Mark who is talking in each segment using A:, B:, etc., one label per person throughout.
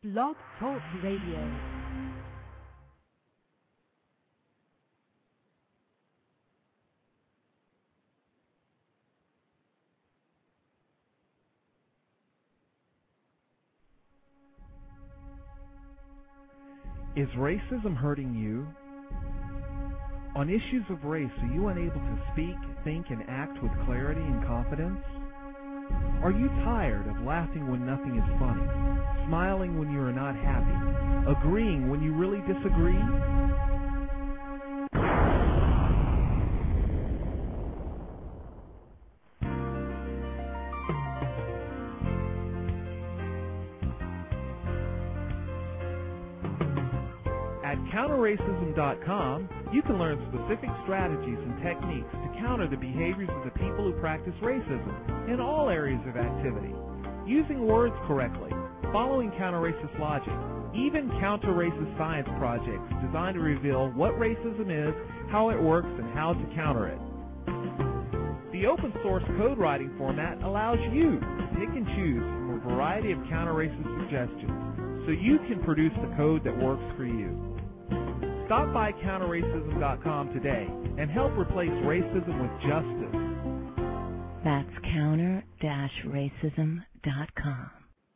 A: Blog Talk Radio.
B: Is racism hurting you? On issues of race, are you unable to speak, think, and act with clarity and confidence? Are you tired of laughing when nothing is funny, smiling when you are not happy, agreeing when you really disagree? At counterracism.com, you can learn specific strategies and techniques to counter the behaviors of the people who practice racism in all areas of activity, using words correctly, following counter-racist logic, even counter-racist science projects designed to reveal what racism is, how it works, and how to counter it. The open-source code writing format allows you to pick and choose from a variety of counter-racist suggestions so you can produce the code that works for you. Stop by counterracism.com today and help replace racism with justice.
C: That's counter-racism.com.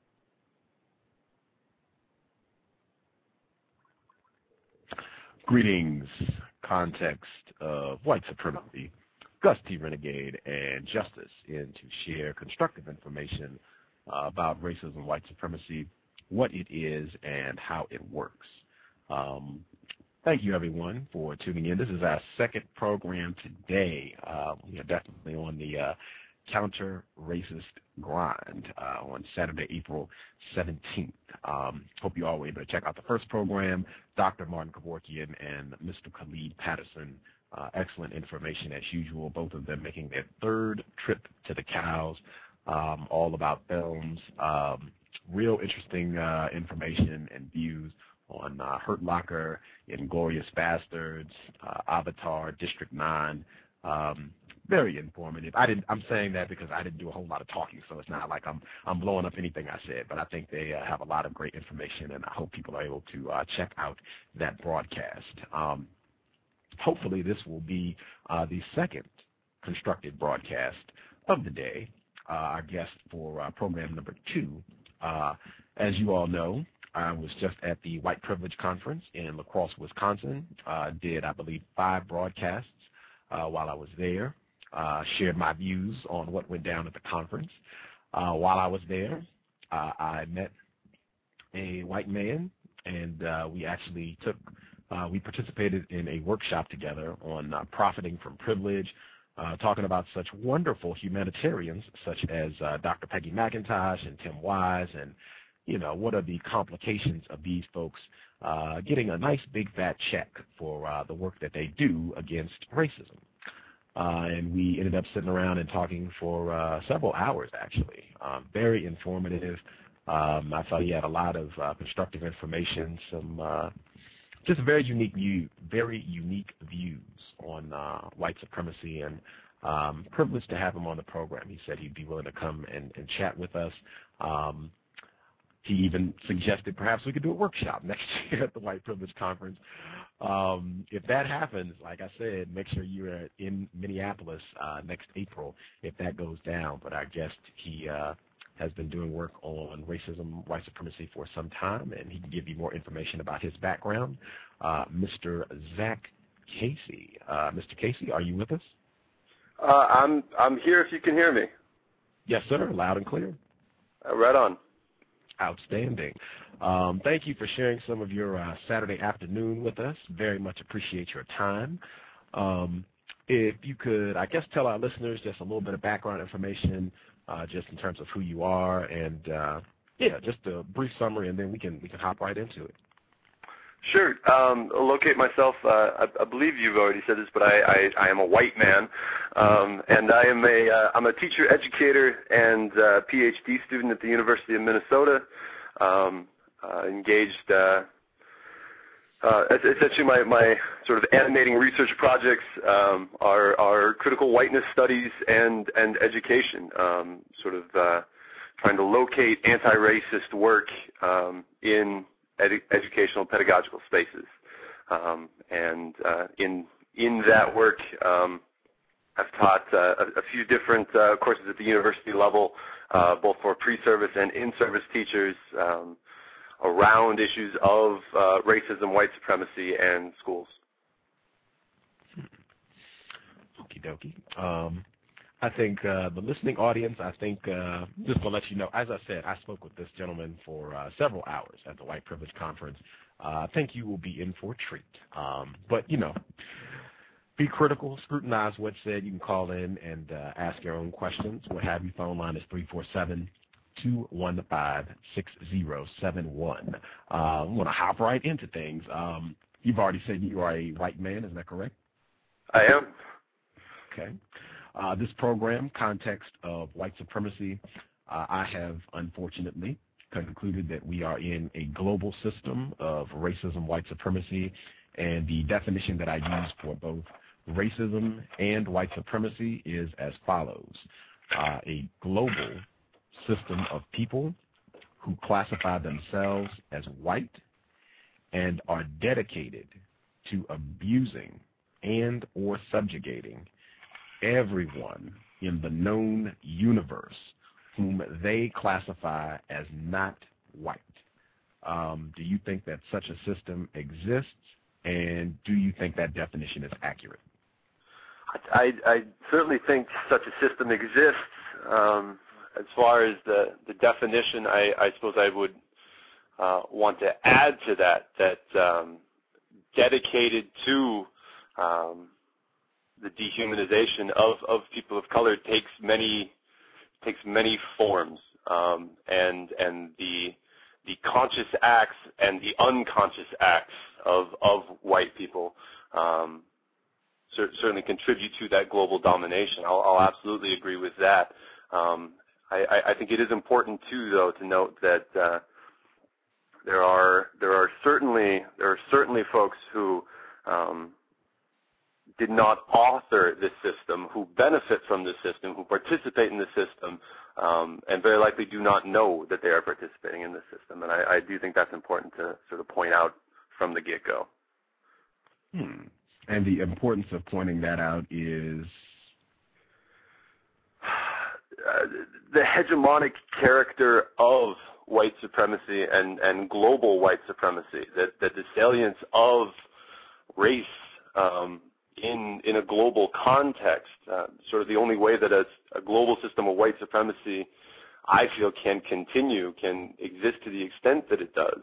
D: Greetings, context of white supremacy, Gus T. Renegade, and Justice in to share constructive information about racism, white supremacy, what it is, and how it works. Thank you, everyone, for tuning in. This is our second program today. We are definitely on the counter-racist grind on Saturday, April 17th. Hope you all were able to check out the first program, Dr. Martin Kevorkian and Mr. Khalid Patterson. Excellent information as usual, both of them making their third trip to the cows, all about films, real interesting information and views on Hurt Locker, Inglourious Bastards, Avatar, District 9. Very informative. I'm saying that because I didn't do a whole lot of talking, so it's not like I'm blowing up anything I said, but I think they have a lot of great information, and I hope people are able to check out that broadcast. Hopefully this will be the second constructed broadcast of the day. Our guest for program number 2, as you all know, I was just at the White Privilege Conference in La Crosse, Wisconsin. Did, I believe, 5 broadcasts while I was there. Shared my views on what went down at the conference. While I was there, I met a white man, and we actually we participated in a workshop together on profiting from privilege, talking about such wonderful humanitarians such as Dr. Peggy McIntosh and Tim Wise, and what are the complications of these folks getting a nice big fat check for the work that they do against racism. And we ended up sitting around and talking for several hours, actually. Very informative. I thought he had a lot of constructive information, some just very unique views on white supremacy, and privileged to have him on the program. He said he'd be willing to come and chat with us. He even suggested perhaps we could do a workshop next year at the White Privilege Conference. If that happens, like I said, make sure you are in Minneapolis next April if that goes down. But our guest, he has been doing work on racism, white supremacy for some time, and he can give you more information about his background. Mr. Zach Casey. Mr. Casey, are you with us?
E: I'm here if you can hear me.
D: Yes, sir. Loud and clear.
E: Right on.
D: Outstanding. Thank you for sharing some of your Saturday afternoon with us. Very much appreciate your time. If you could, I guess, tell our listeners just a little bit of background information, just in terms of who you are, and just a brief summary, and then we can hop right into it.
E: Sure. Locate myself. I believe you've already said this, but I am a white man, and I'm a teacher, educator, and PhD student at the University of Minnesota. Engaged. Essentially, my sort of animating research projects are critical whiteness studies and education. trying to locate anti-racist work in educational pedagogical spaces. And in that work, I've taught a few different courses at the university level, both for pre-service and in-service teachers, around issues of racism, white supremacy, and schools.
D: Okie dokie. I think the listening audience, just to let you know, as I said, I spoke with this gentleman for several hours at the White Privilege Conference. I think you will be in for a treat. But, be critical, scrutinize what's said. You can call in and ask your own questions. What have you. Phone line is 347-215-6071. I'm going to hop right into things. You've already said you are a white man. Is that correct?
E: I am.
D: Okay. This program, Context of White Supremacy, I have unfortunately concluded that we are in a global system of racism, white supremacy, and the definition that I use for both racism and white supremacy is as follows. A global system of people who classify themselves as white and are dedicated to abusing and or subjugating everyone in the known universe whom they classify as not white. Do you think that such a system exists, and do you think that definition is accurate?
E: I certainly think such a system exists. As far as the definition, I suppose I would want to add to that dedicated to the dehumanization of people of color takes many forms, and the conscious acts and the unconscious acts of white people certainly contribute to that global domination. I'll absolutely agree with that. I think it is important too, though, to note that there are certainly folks who did not author this system, who benefit from this system, who participate in the system, and very likely do not know that they are participating in the system. And I do think that's important to sort of point out from the get-go.
D: And the importance of pointing that out is?
E: The hegemonic character of white supremacy and global white supremacy, that the salience of race in a global context, sort of the only way that a global system of white supremacy, I feel, can exist to the extent that it does,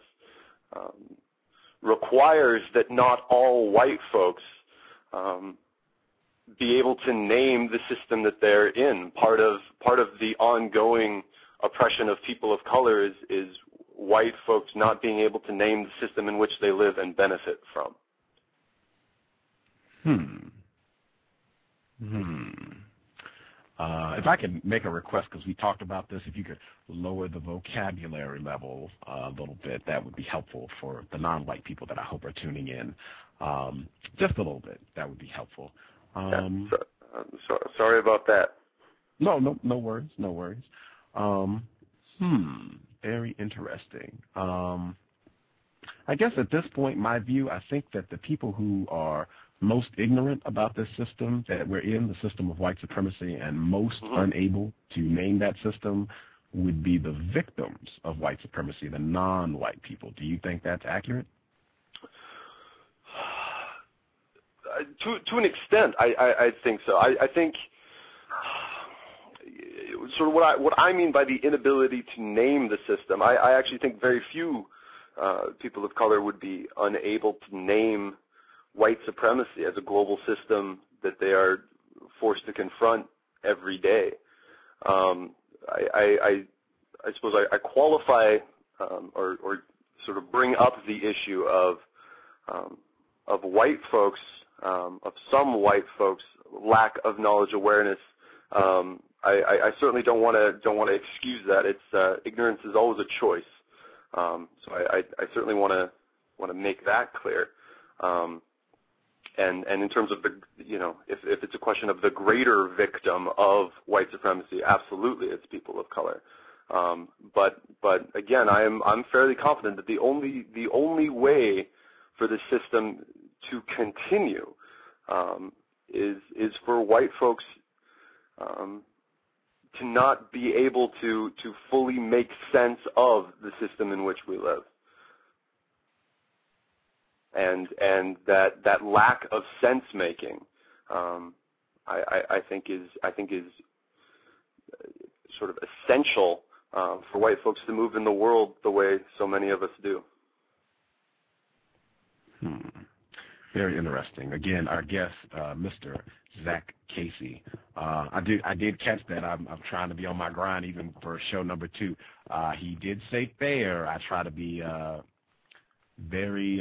E: requires that not all white folks be able to name the system that they're in. Part of the ongoing oppression of people of color is white folks not being able to name the system in which they live and benefit from.
D: If I can make a request, because we talked about this, if you could lower the vocabulary level a little bit, that would be helpful for the non-white people that I hope are tuning in. Just a little bit. That would be helpful.
E: Sorry about that.
D: No worries. Very interesting. I guess at this point, my view, I think that the people who are most ignorant about this system that we're in, the system of white supremacy, and most unable to name that system would be the victims of white supremacy, the non-white people. Do you think that's accurate?
E: To an extent, I think so. I think sort of what I mean by the inability to name the system, I actually think very few people of color would be unable to name white supremacy as a global system that they are forced to confront every day. I suppose I qualify or sort of bring up the issue of white folks, of some white folks' lack of knowledge awareness. I certainly don't want to excuse that. It's ignorance is always a choice. So I certainly want to make that clear. And in terms of if it's a question of the greater victim of white supremacy, absolutely, it's people of color. But again, I'm fairly confident that the only way for the system to continue is for white folks to not be able to fully make sense of the system in which we live. And that lack of sense making, I think is sort of essential for white folks to move in the world the way so many of us do.
D: Very interesting. Again, our guest, Mr. Zach Casey. I did catch that. I'm trying to be on my grind even for show number 2. He did say fair. I try to be very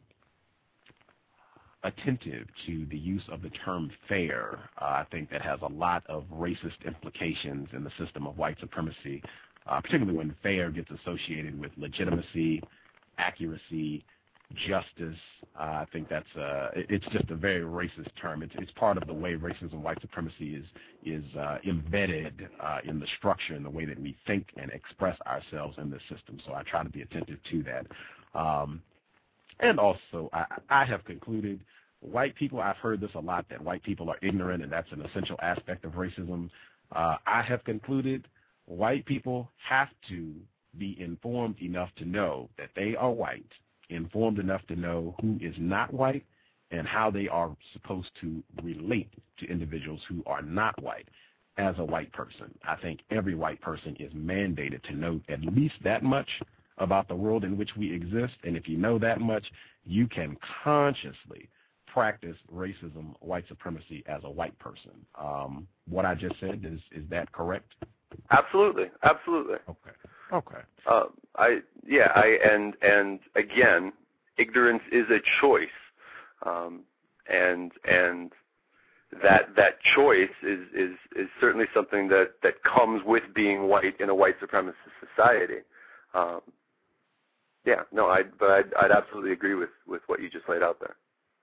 D: attentive to the use of the term fair. I think that has a lot of racist implications in the system of white supremacy, particularly when fair gets associated with legitimacy, accuracy, justice. I think it's just a very racist term. It's part of the way racism, white supremacy is embedded in the structure and the way that we think and express ourselves in this system. So I try to be attentive to that. And also, I have concluded white people, I've heard this a lot, that white people are ignorant, and that's an essential aspect of racism. I have concluded white people have to be informed enough to know that they are white, informed enough to know who is not white, and how they are supposed to relate to individuals who are not white as a white person. I think every white person is mandated to know at least that much about the world in which we exist, and if you know that much, you can consciously practice racism, white supremacy as a white person. What I just said, is that correct?
E: Absolutely.
D: Okay.
E: And again, ignorance is a choice, and that choice is certainly something that comes with being white in a white supremacist society. I'd absolutely agree with what you just laid out there.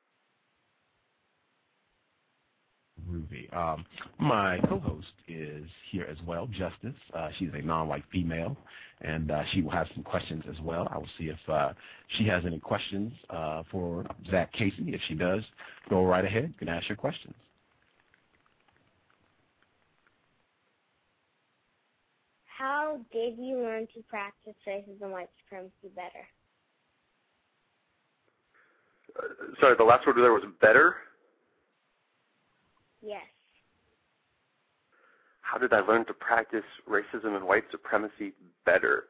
D: Ruby. My co-host is here as well, Justice. She's a non-white female, and she will have some questions as well. I will see if she has any questions for Zach Casey. If she does, go right ahead. You can ask your questions.
F: How did you learn to practice racism and white supremacy better?
E: Sorry, the last word there was better?
F: Yes.
E: How did I learn to practice racism and white supremacy better?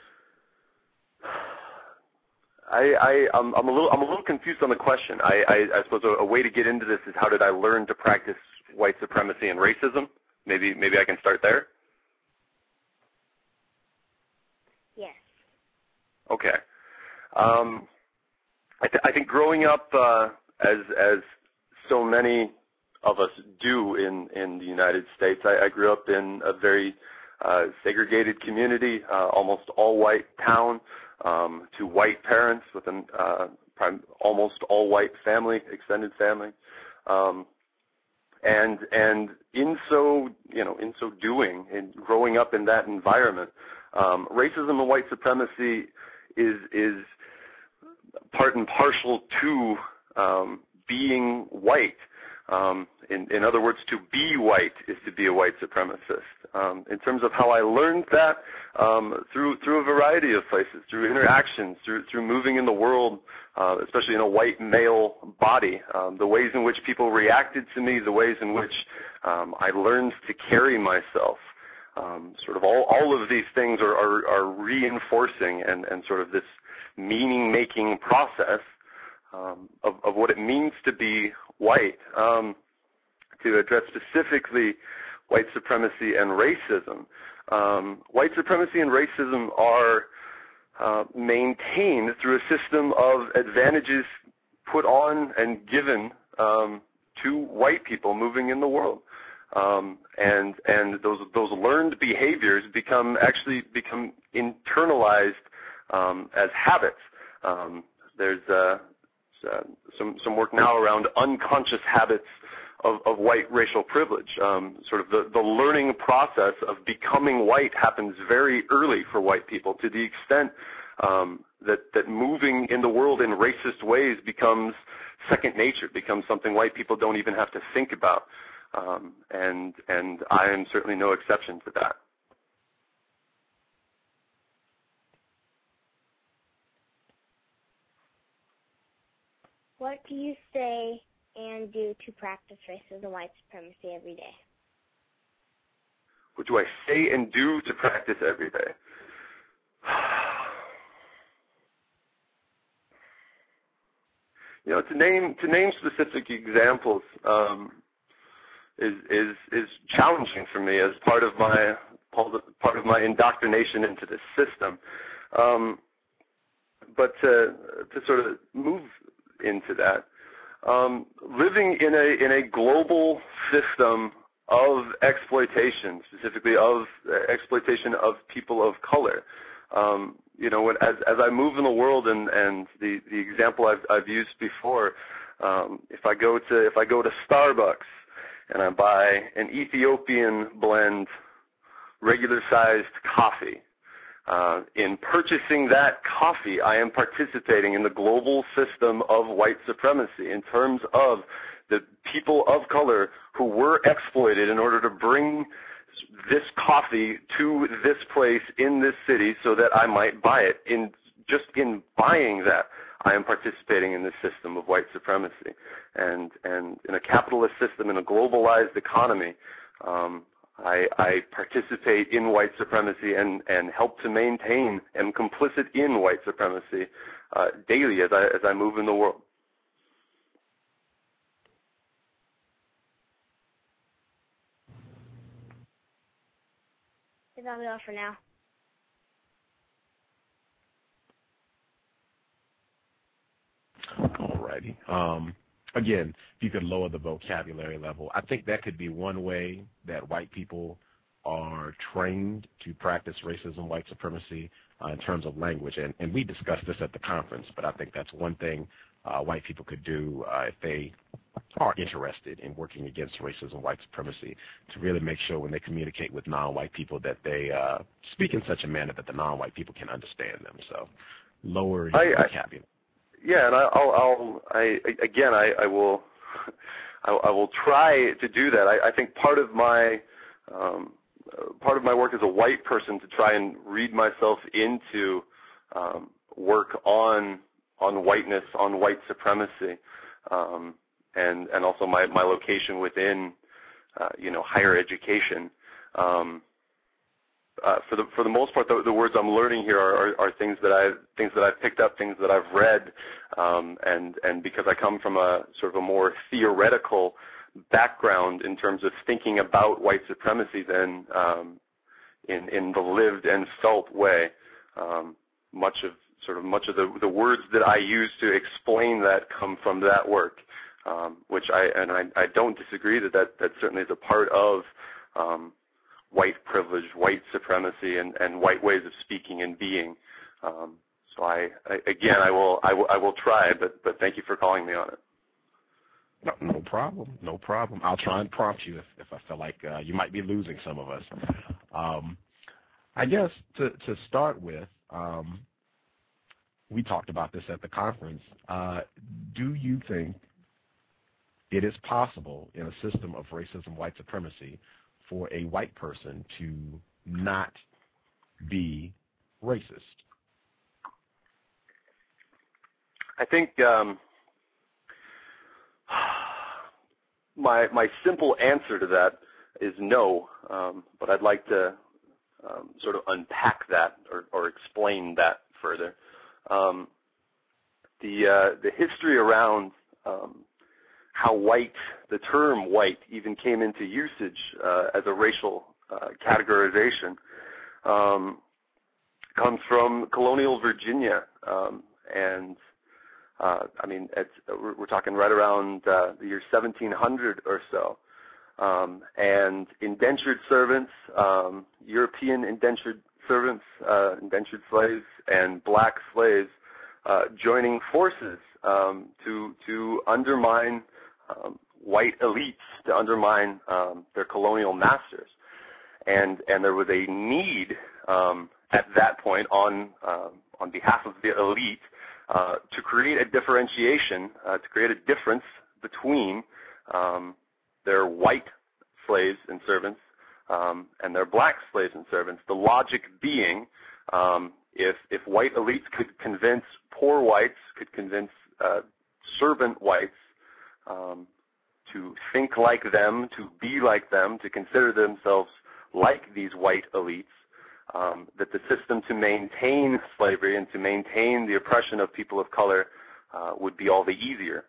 E: I'm a little confused on the question. I suppose a way to get into this is how did I learn to practice white supremacy and racism? Maybe I can start there.
F: Yes.
E: Okay. I think growing up as so many of us do in the United States, I grew up in a very segregated community, almost all white town, to white parents with an almost all white family, extended family, and in so doing, in growing up in that environment, racism and white supremacy is part and parcel to being white. In other words, to be white is to be a white supremacist. In terms of how I learned that, through a variety of places, through interactions, through moving in the world, especially in a white male body, the ways in which people reacted to me, the ways in which I learned to carry myself. Sort of all of these things are reinforcing and sort of this meaning-making process of what it means to be white. To address specifically white supremacy and racism, white supremacy and racism are maintained through a system of advantages put on and given to white people moving in the world. And those learned behaviors become internalized as habits. There's some work now around unconscious habits of white racial privilege. Sort of the learning process of becoming white happens very early for white people, to the extent that moving in the world in racist ways becomes second nature, becomes something white people don't even have to think about. And I am certainly no exception to that.
F: What do you say and do to practice racism and white supremacy every day?
E: What do I say and do to practice every day? To name specific examples is challenging for me as part of my indoctrination into the system. But to sort of move into that, living in a global system of exploitation, specifically of exploitation of people of color. As I move in the world, and the example I've used before, if I go to Starbucks and I buy an Ethiopian blend, regular sized coffee, in purchasing that coffee, I am participating in the global system of white supremacy in terms of the people of color who were exploited in order to bring this coffee to this place in this city so that I might buy it. In buying that, I am participating in this system of white supremacy. And in a capitalist system, in a globalized economy, I participate in white supremacy and help to maintain, am complicit in white supremacy daily as I move in the world.
F: That'll be all for now.
D: All righty. Again, if you could lower the vocabulary level, I think that could be one way that white people are trained to practice racism, white supremacy in terms of language. And we discussed this at the conference, but I think that's one thing white people could do if they are interested in working against racism, white supremacy, to really make sure when they communicate with non-white people that they speak in such a manner that the non-white people can understand them. So lower your vocabulary.
E: Yeah, and I will try to do that. I think part of my work as a white person to try and read myself into work on whiteness, on white supremacy, and also my location within higher education. For the most part, the words I'm learning here are things that I've picked up, things that I've read, and because I come from a sort of a more theoretical background in terms of thinking about white supremacy than in the lived and felt way. Much of the words that I use to explain that come from that work, which I don't disagree that certainly is a part of white privilege, white supremacy, and white ways of speaking and being. So I will try, but thank you for calling me on it.
D: No problem. I'll try and prompt you if I feel like you might be losing some of us. I guess to start with, we talked about this at the conference. Do you think it is possible in a system of racism, white supremacy, for a white person to not be racist?
E: I think my simple answer to that is no, but I'd like to sort of unpack that or explain that further. The history around how the term white even came into usage as a racial categorization comes from colonial Virginia, and we're talking right around the year 1700 or so, and indentured servants, European indentured servants, indentured slaves, and black slaves joining forces to undermine white elites to undermine their colonial masters. And there was a need at that point on behalf of the elite to create a differentiation, to create a difference between their white slaves and servants and their black slaves and servants. The logic being, if white elites could convince poor whites, could convince servant whites to think like them, to be like them, to consider themselves like these white elites, that the system to maintain slavery and to maintain the oppression of people of color would be all the easier.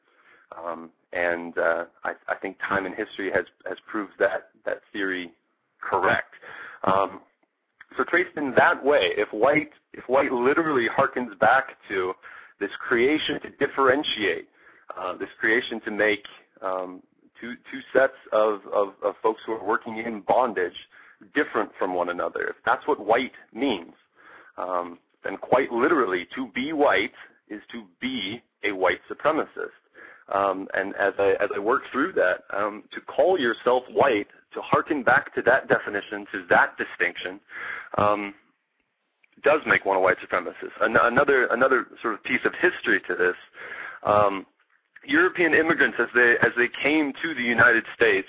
E: I think time and history has proved that theory correct. So traced in that way, if white literally harkens back to this creation to differentiate, this creation to make two sets of folks who are working in bondage different from one another, if that's what white means, then quite literally, to be white is to be a white supremacist. And as I work through that, to call yourself white, to harken back to that definition, to that distinction, does make one a white supremacist. Another sort of piece of history to this, European immigrants, as they came to the United States,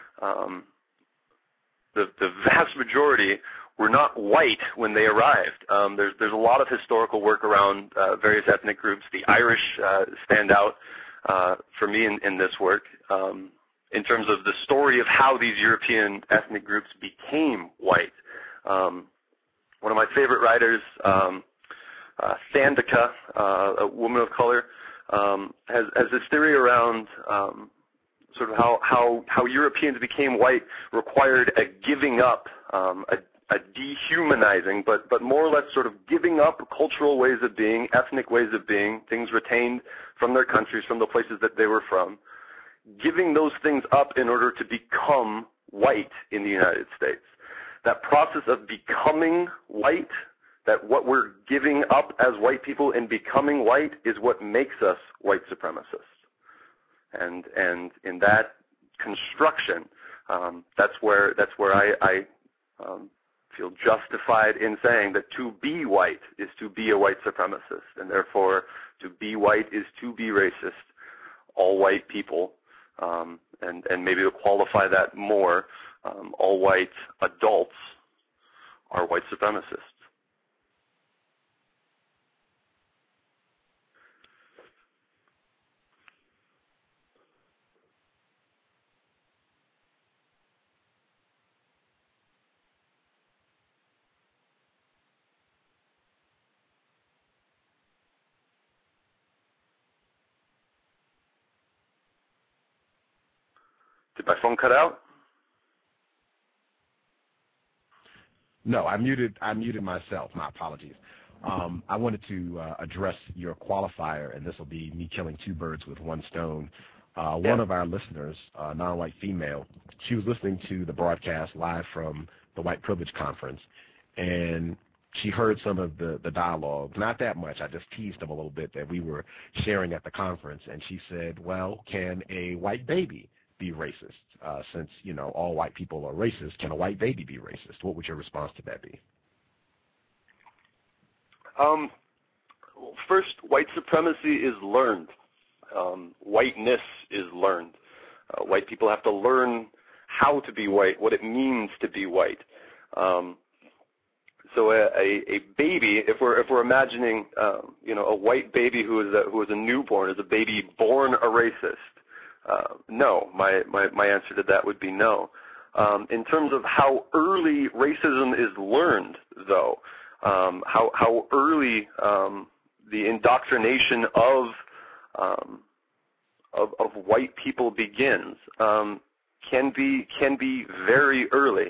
E: the vast majority were not white when they arrived. There's a lot of historical work around various ethnic groups. The Irish stand out for me in this work in terms of the story of how these European ethnic groups became white. One of my favorite writers, Sandica, a woman of color, has this theory around sort of how Europeans became white required a giving up, a dehumanizing, but more or less sort of giving up cultural ways of being, ethnic ways of being, things retained from their countries, from the places that they were from, giving those things up in order to become white in the United States. That process of becoming white, that what we're giving up as white people and becoming white is what makes us white supremacists. And in that construction, that's where I feel justified in saying that to be white is to be a white supremacist, and therefore to be white is to be racist. All white people, and maybe to qualify that more, all white adults are white supremacists. Did my phone cut out?
D: No, I muted myself. My apologies. I wanted to address your qualifier, and this will be me killing two birds with one stone. One of our listeners, non-white female, she was listening to the broadcast live from the White Privilege Conference, and she heard some of the dialogue, not that much. I just teased them a little bit that we were sharing at the conference, and she said, well, can a white baby be racist? Since, all white people are racist, can a white baby be racist? What would your response to that be?
E: First, white supremacy is learned. Whiteness is learned. White people have to learn how to be white, what it means to be white. So a baby, if we're imagining, a white baby who is a newborn, is a baby born a racist. No, my answer to that would be no. In terms of how early racism is learned, though, how early the indoctrination of white people begins can be very early.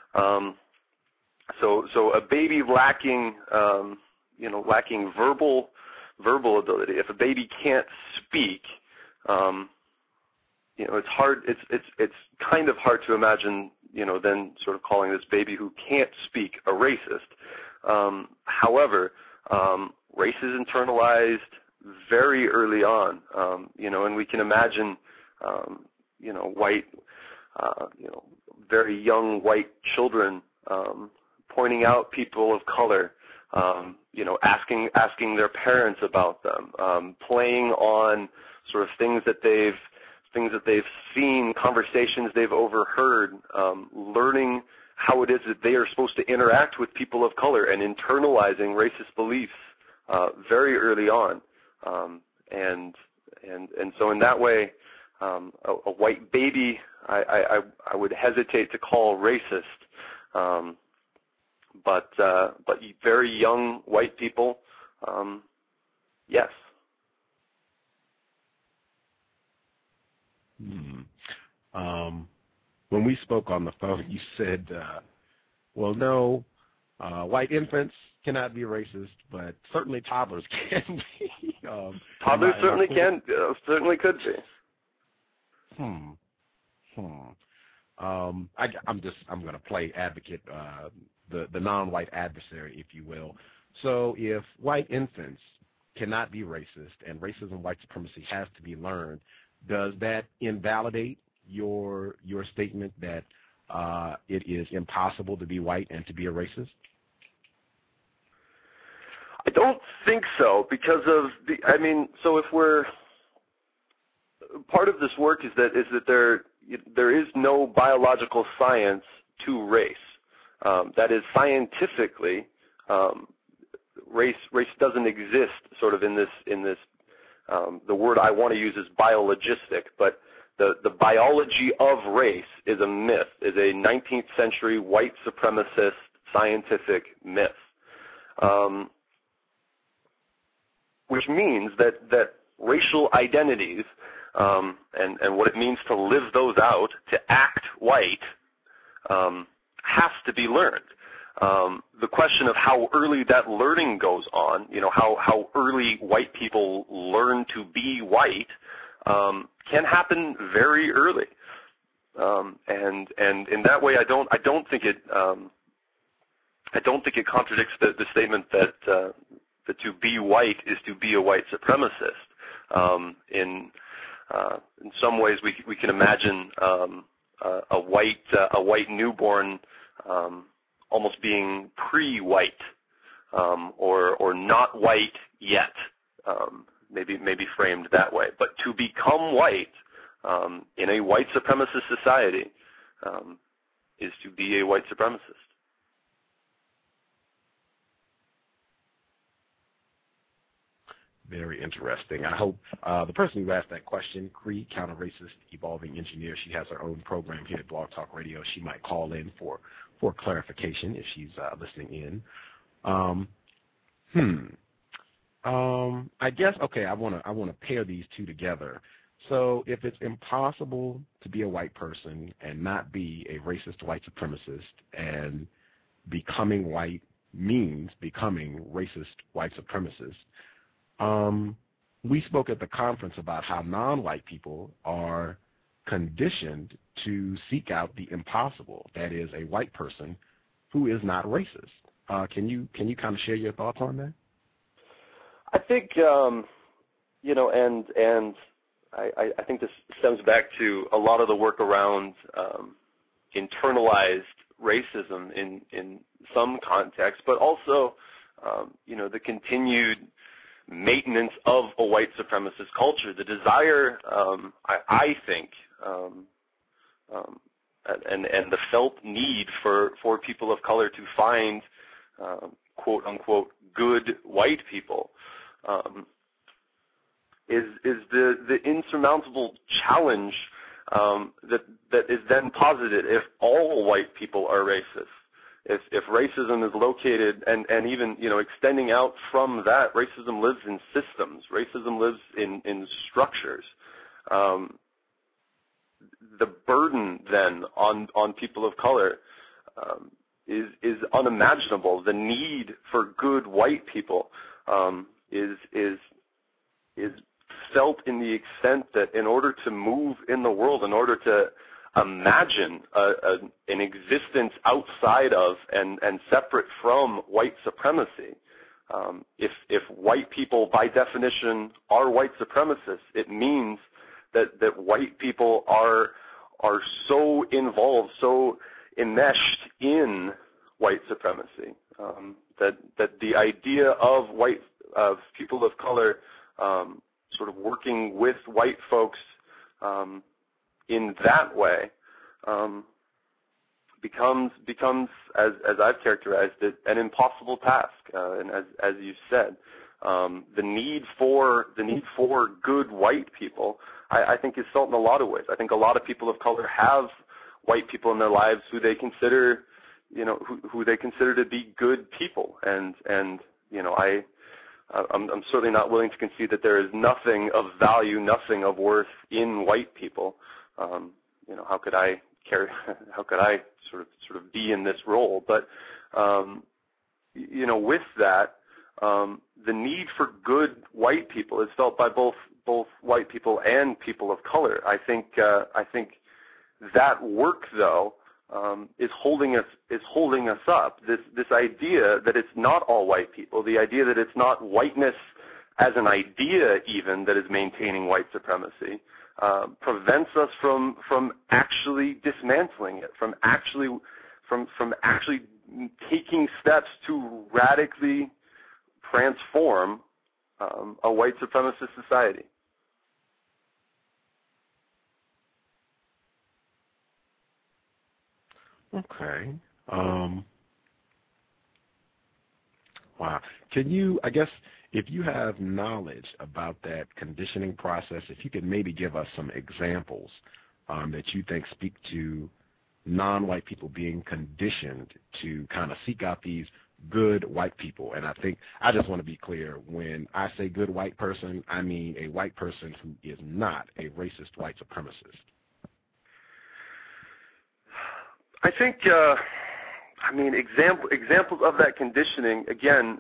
E: So a baby lacking verbal ability, if a baby can't speak, it's hard. It's kind of hard to imagine, then sort of calling this baby who can't speak a racist. However, race is internalized very early on, and we can imagine white, very young white children, pointing out people of color, asking their parents about them, playing on sort of things that they've seen, conversations they've overheard, learning how it is that they are supposed to interact with people of color, and internalizing racist beliefs very early on, and so in that way, a white baby I would hesitate to call racist, but very young white people, yes.
D: When we spoke on the phone, you said, well, no, white infants cannot be racist, but certainly toddlers can be.
E: Toddlers certainly can, certainly could be.
D: I'm going to play advocate, the non-white adversary, if you will. So if white infants cannot be racist and racism, white supremacy has to be learned, does that invalidate your statement that it is impossible to be white and to be a racist?
E: I don't think so, because of so if we're, part of this work is that there is no biological science to race. That is, scientifically, race doesn't exist sort of in this the word I want to use is biologistic, but the biology of race is a myth, is a 19th century white supremacist scientific myth. Which means that racial identities and what it means to live those out, to act white, has to be learned. The question of how early that learning goes on, how early white people learn to be white, can happen very early. And in that way, I don't think it contradicts the statement that to be white is to be a white supremacist. In some ways, we can imagine a white newborn almost being pre-white, or not white yet, maybe framed that way. But to become white in a white supremacist society is to be a white supremacist.
D: Very interesting. I hope the person who asked that question, Cree, counter-racist evolving engineer, she has her own program here at Blog Talk Radio. She might call in for clarification if she's listening in. I guess, okay, I want to pair these two together. So if it's impossible to be a white person and not be a racist white supremacist, and becoming white means becoming racist white supremacist, we spoke at the conference about how non-white people are conditioned to seek out the impossible, that is, a white person who is not racist. Can you kind of share your thoughts on that?
E: I think, and I think this stems back to a lot of the work around internalized racism in some contexts, but also, the continued maintenance of a white supremacist culture, the desire, I think, and the felt need for people of color to find, quote unquote, good white people, is the insurmountable challenge that is then posited if all white people are racist. If racism is located, and even extending out from that, racism lives in systems. Racism lives in structures. The burden then on people of color is unimaginable. The need for good white people is felt in the extent that in order to move in the world, in order to imagine an existence outside of and separate from white supremacy, if white people by definition are white supremacists, it means that white people are so involved, so enmeshed in white supremacy, that the idea of people of color sort of working with white folks in that way becomes as I've characterized it, an impossible task. And as you said, the need for good white people, I think, is felt in a lot of ways. I think a lot of people of color have white people in their lives who they consider, who they consider to be good people, and I'm certainly not willing to concede that there is nothing of value, nothing of worth in white people. How could I sort of be in this role? But with that, the need for good white people is felt by both white people and people of color. I think that work, though, is holding us up. This idea that it's not all white people, the idea that it's not whiteness as an idea even that is maintaining white supremacy, prevents us from actually dismantling it, from actually taking steps to radically transform a white supremacist society.
D: Okay. Wow. Can you, I guess, if you have knowledge about that conditioning process, if you could maybe give us some examples that you think speak to non-white people being conditioned to kind of seek out these good white people. And I just want to be clear, when I say good white person, I mean a white person who is not a racist white supremacist.
E: I think, examples of that conditioning. Again,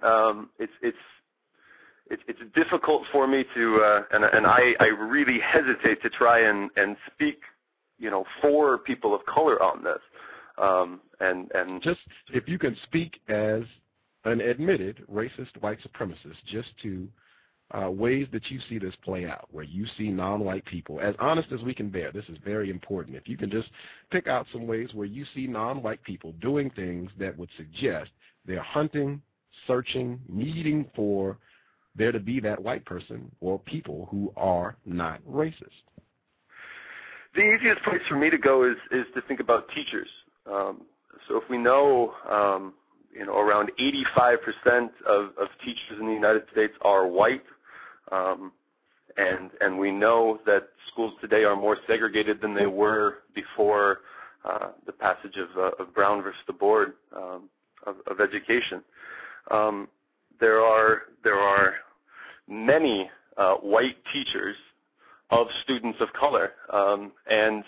E: it's difficult for me to, and I really hesitate to try and speak, for people of color on this. And
D: just if you can speak as an admitted racist white supremacist, just to ways that you see this play out, where you see non-white people, as honest as we can bear. This is very important. If you can just pick out some ways where you see non-white people doing things that would suggest they're hunting, searching, needing for there to be that white person or people who are not racist.
E: The easiest place for me to go is to think about teachers. So if we know, around 85% of teachers in the United States are white, and we know that schools today are more segregated than they were before the passage of Brown versus the Board of Education. There are many white teachers of students of color, and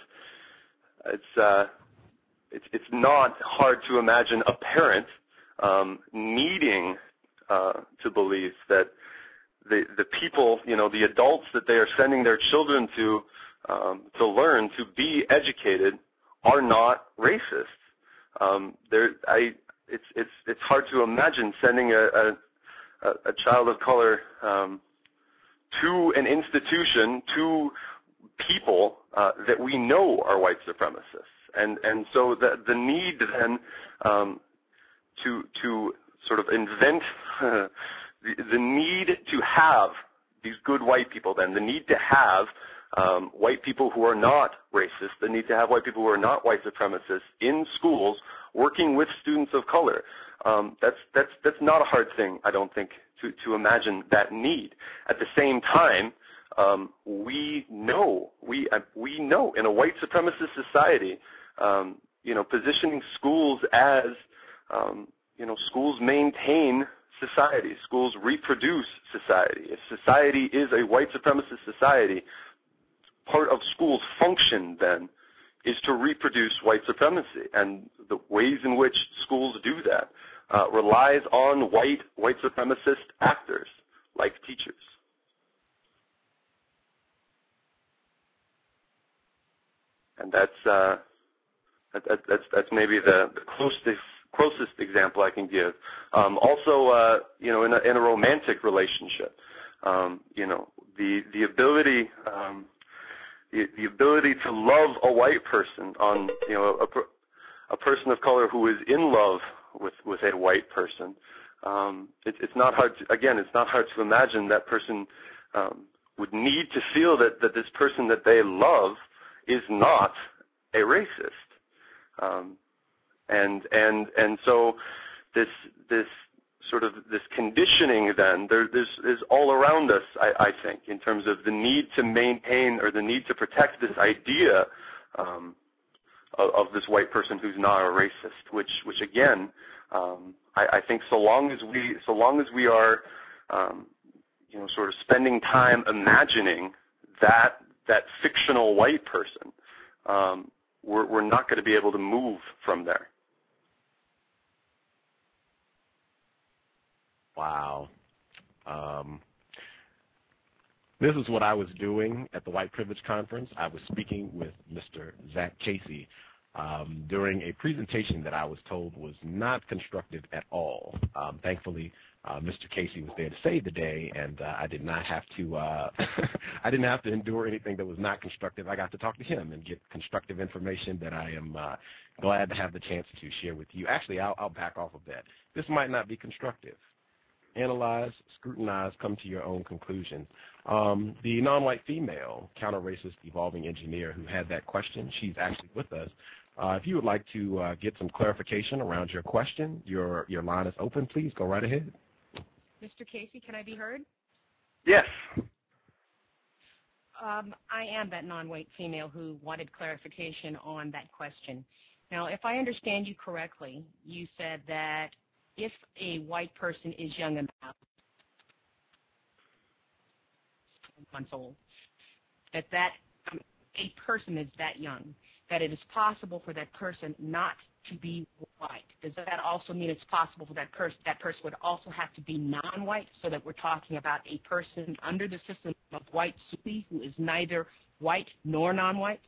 E: it's not hard to imagine a parent needing to believe that the people, the adults that they are sending their children to learn, to be educated, are not racist. It's hard to imagine sending a child of color to an institution, to people that we know are white supremacists. And so the need then to sort of invent the need to have these good white people, then the need to have white people who are not racist, the need to have white people who are not white supremacists in schools working with students of color. That's not a hard thing, I don't think, to imagine that need. At the same time, we know in a white supremacist society, positioning schools as, schools maintain society, schools reproduce society. If society is a white supremacist society, part of schools' function then is to reproduce white supremacy, and the ways in which schools do that relies on white supremacist actors like teachers. And that's maybe the closest example I can give. Also, in a romantic relationship, the ability the ability to love a white person, on a person of color who is in love with a white person. It's not hard to imagine that person would need to feel that this person that they love is not a racist. And so this sort of this conditioning then is all around us, I think, in terms of the need to maintain or the need to protect this idea of this white person who's not a racist, which again, I think so long as we are sort of spending time imagining that fictional white person, we're not going to be able to move from there.
D: Wow. This is what I was doing at the White Privilege Conference. I was speaking with Mr. Zach Casey during a presentation that I was told was not constructive at all. Thankfully, Mr. Casey was there to save the day, and I did not have to. I didn't have to endure anything that was not constructive. I got to talk to him and get constructive information that I am glad to have the chance to share with you. Actually, I'll back off of that. This might not be constructive. Analyze, scrutinize, come to your own conclusion. The non-white female counter-racist evolving engineer who had that question, she's actually with us. If you would like to get some clarification around your question, your line is open. Please go right ahead.
G: Mr. Casey, can I be heard?
E: Yes.
G: I am that non-white female who wanted clarification on that question. Now, if I understand you correctly, you said that if a white person is young enough, months old, that a person is that young, that it is possible for that person not to be white. Does that also mean it's possible for that person would also have to be non-white, so that we're talking about a person under the system of white supremacy who is neither white nor non-white?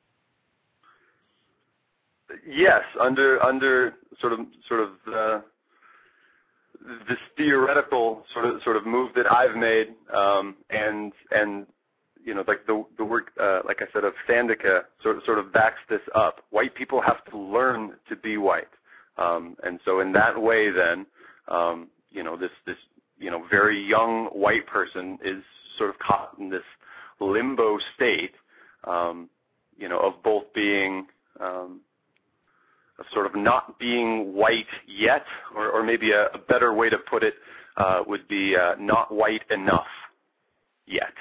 E: Yes, under sort of this theoretical sort of move that I've made, and like the work, like I said, of Sandika sort of backs this up. White people have to learn to be white, and so in that way, then, this very young white person is sort of caught in this limbo state, of both being of sort of not being white yet, or maybe a better way to put it would be not white enough yet.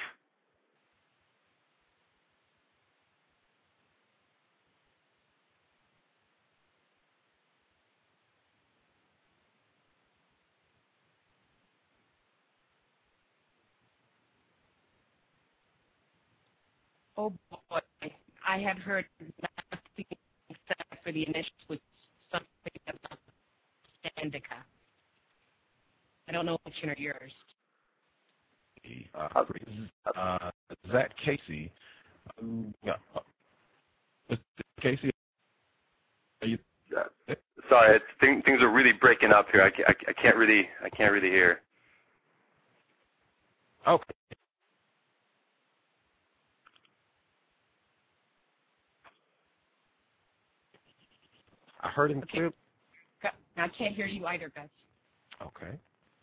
G: Oh boy, I had heard nothing except for the initials with something about Sandika. I don't know which one are yours.
D: Zach Casey. Mr. Casey, are you?
E: Sorry, things are really breaking up here. I can't really hear.
D: Okay. I heard him clearly.
G: I can't hear you either, Gus.
D: Okay.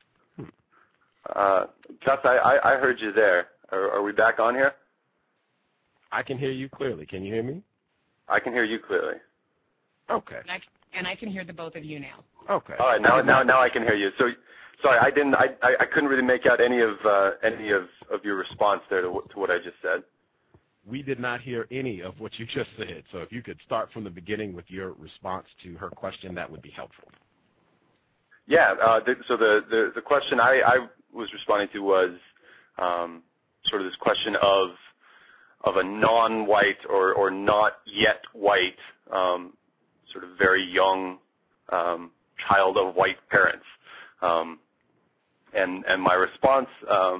E: Gus, I heard you there. Are we back on here?
D: I can hear you clearly. Can you hear me?
E: I can hear you clearly.
D: Okay.
G: And I can hear the both of you now.
D: Okay.
E: All right, now I can hear you. So, sorry, I couldn't really make out any of your response there to what I just said.
D: We did not hear any of what you just said. So if you could start from the beginning with your response to her question, that would be helpful.
E: Yeah. So the question I was responding to was sort of this question of a non-white or not yet white, sort of very young child of white parents, and my response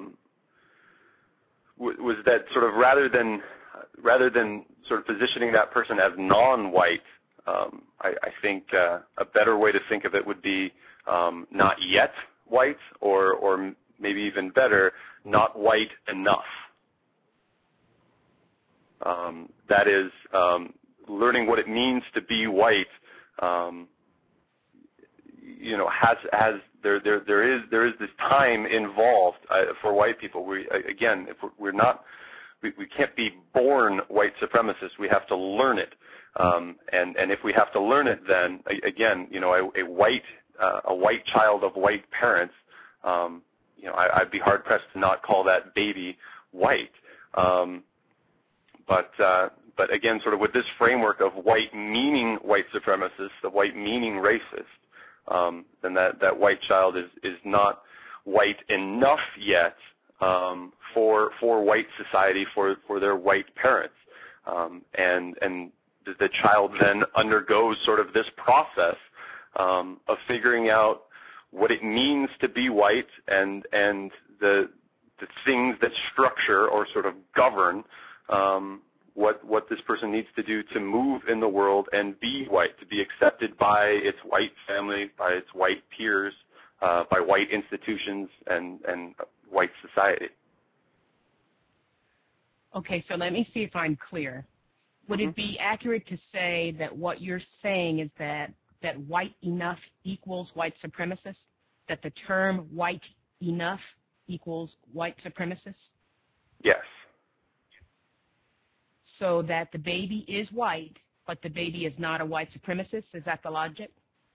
E: was that sort of rather than sort of positioning that person as non-white, I think a better way to think of it would be not yet white, or maybe even better, not white enough. that is learning what it means to be white. There is this time involved for white people. We can't be born white supremacists. We have to learn it, and if we have to learn it, then again, a white child of white parents, I'd be hard pressed to not call that baby white. But again, sort of with this framework of white meaning white supremacist, of white meaning racist, then that white child is not white enough yet for white society, for their white parents, and the child then undergoes sort of this process of figuring out what it means to be white and the things that structure or sort of govern what this person needs to do to move in the world and be white, to be accepted by its white family, by its white peers, by white institutions and white society.
G: Okay, so let me see if I'm clear. Would it be accurate to say that what you're saying is that white enough equals white supremacist? That the term white enough equals white supremacist?
E: Yes.
G: So that the baby is white, but the baby is not a white supremacist? Is that the logic?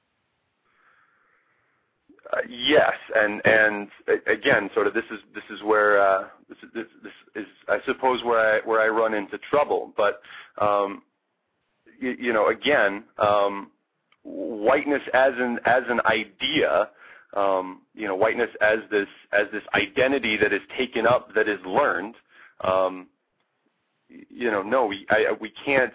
E: Yes, and again, sort of this is where this is I suppose where I run into trouble. But again, whiteness as an idea, whiteness as this identity that is taken up, that is learned. No, we can't.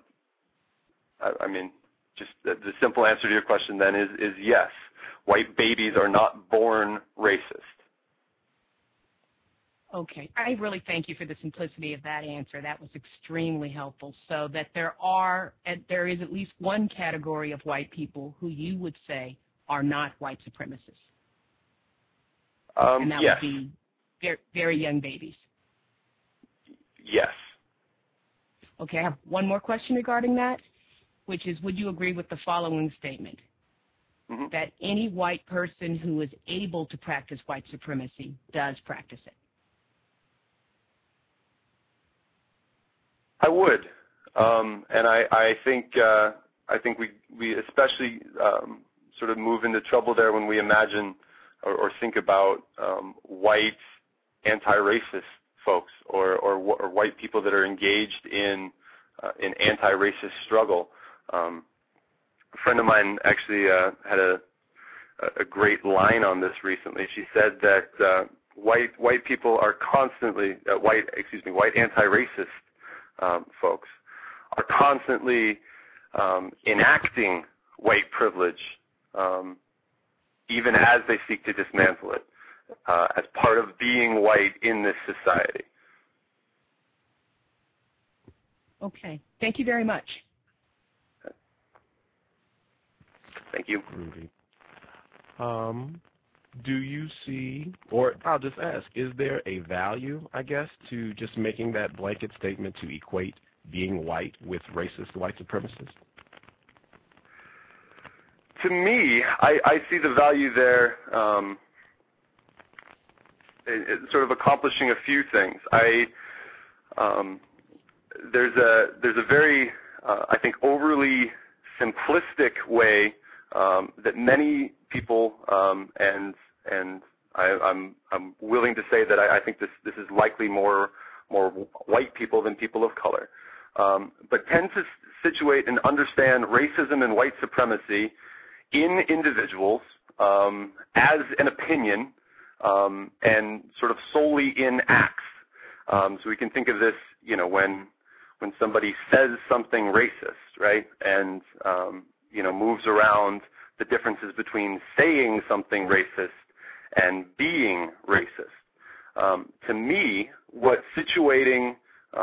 E: I mean, just the simple answer to your question then is yes. White babies are not born racist.
G: Okay. I really thank you for the simplicity of that answer. That was extremely helpful. So that there is at least one category of white people who you would say are not white supremacists. And that would be very, very young babies.
E: Yes.
G: Okay, I have one more question regarding that, which is, would you agree with the following statement? Mm-hmm. That any white person who is able to practice white supremacy does practice it?
E: I would, and I think we especially sort of move into trouble there when we imagine or think about white anti-racist folks or white people that are engaged in anti-racist struggle. A friend of mine actually had a great line on this recently. She said that white people are constantly white anti-racist folks are constantly enacting white privilege, even as they seek to dismantle it, as part of being white in this society.
G: Okay. Thank you very much.
E: Thank you.
D: Do you see, or I'll just ask, is there a value, I guess, to just making that blanket statement to equate being white with racist white supremacists?
E: To me, I see the value there sort of accomplishing a few things. There's a very, I think, overly simplistic way that many people, and I'm willing to say that I think this is likely more white people than people of color, but tend to situate and understand racism and white supremacy in individuals as an opinion and sort of solely in acts. So we can think of this, when somebody says something racist, right, and moves around the differences between saying something racist and being racist. To me, what situating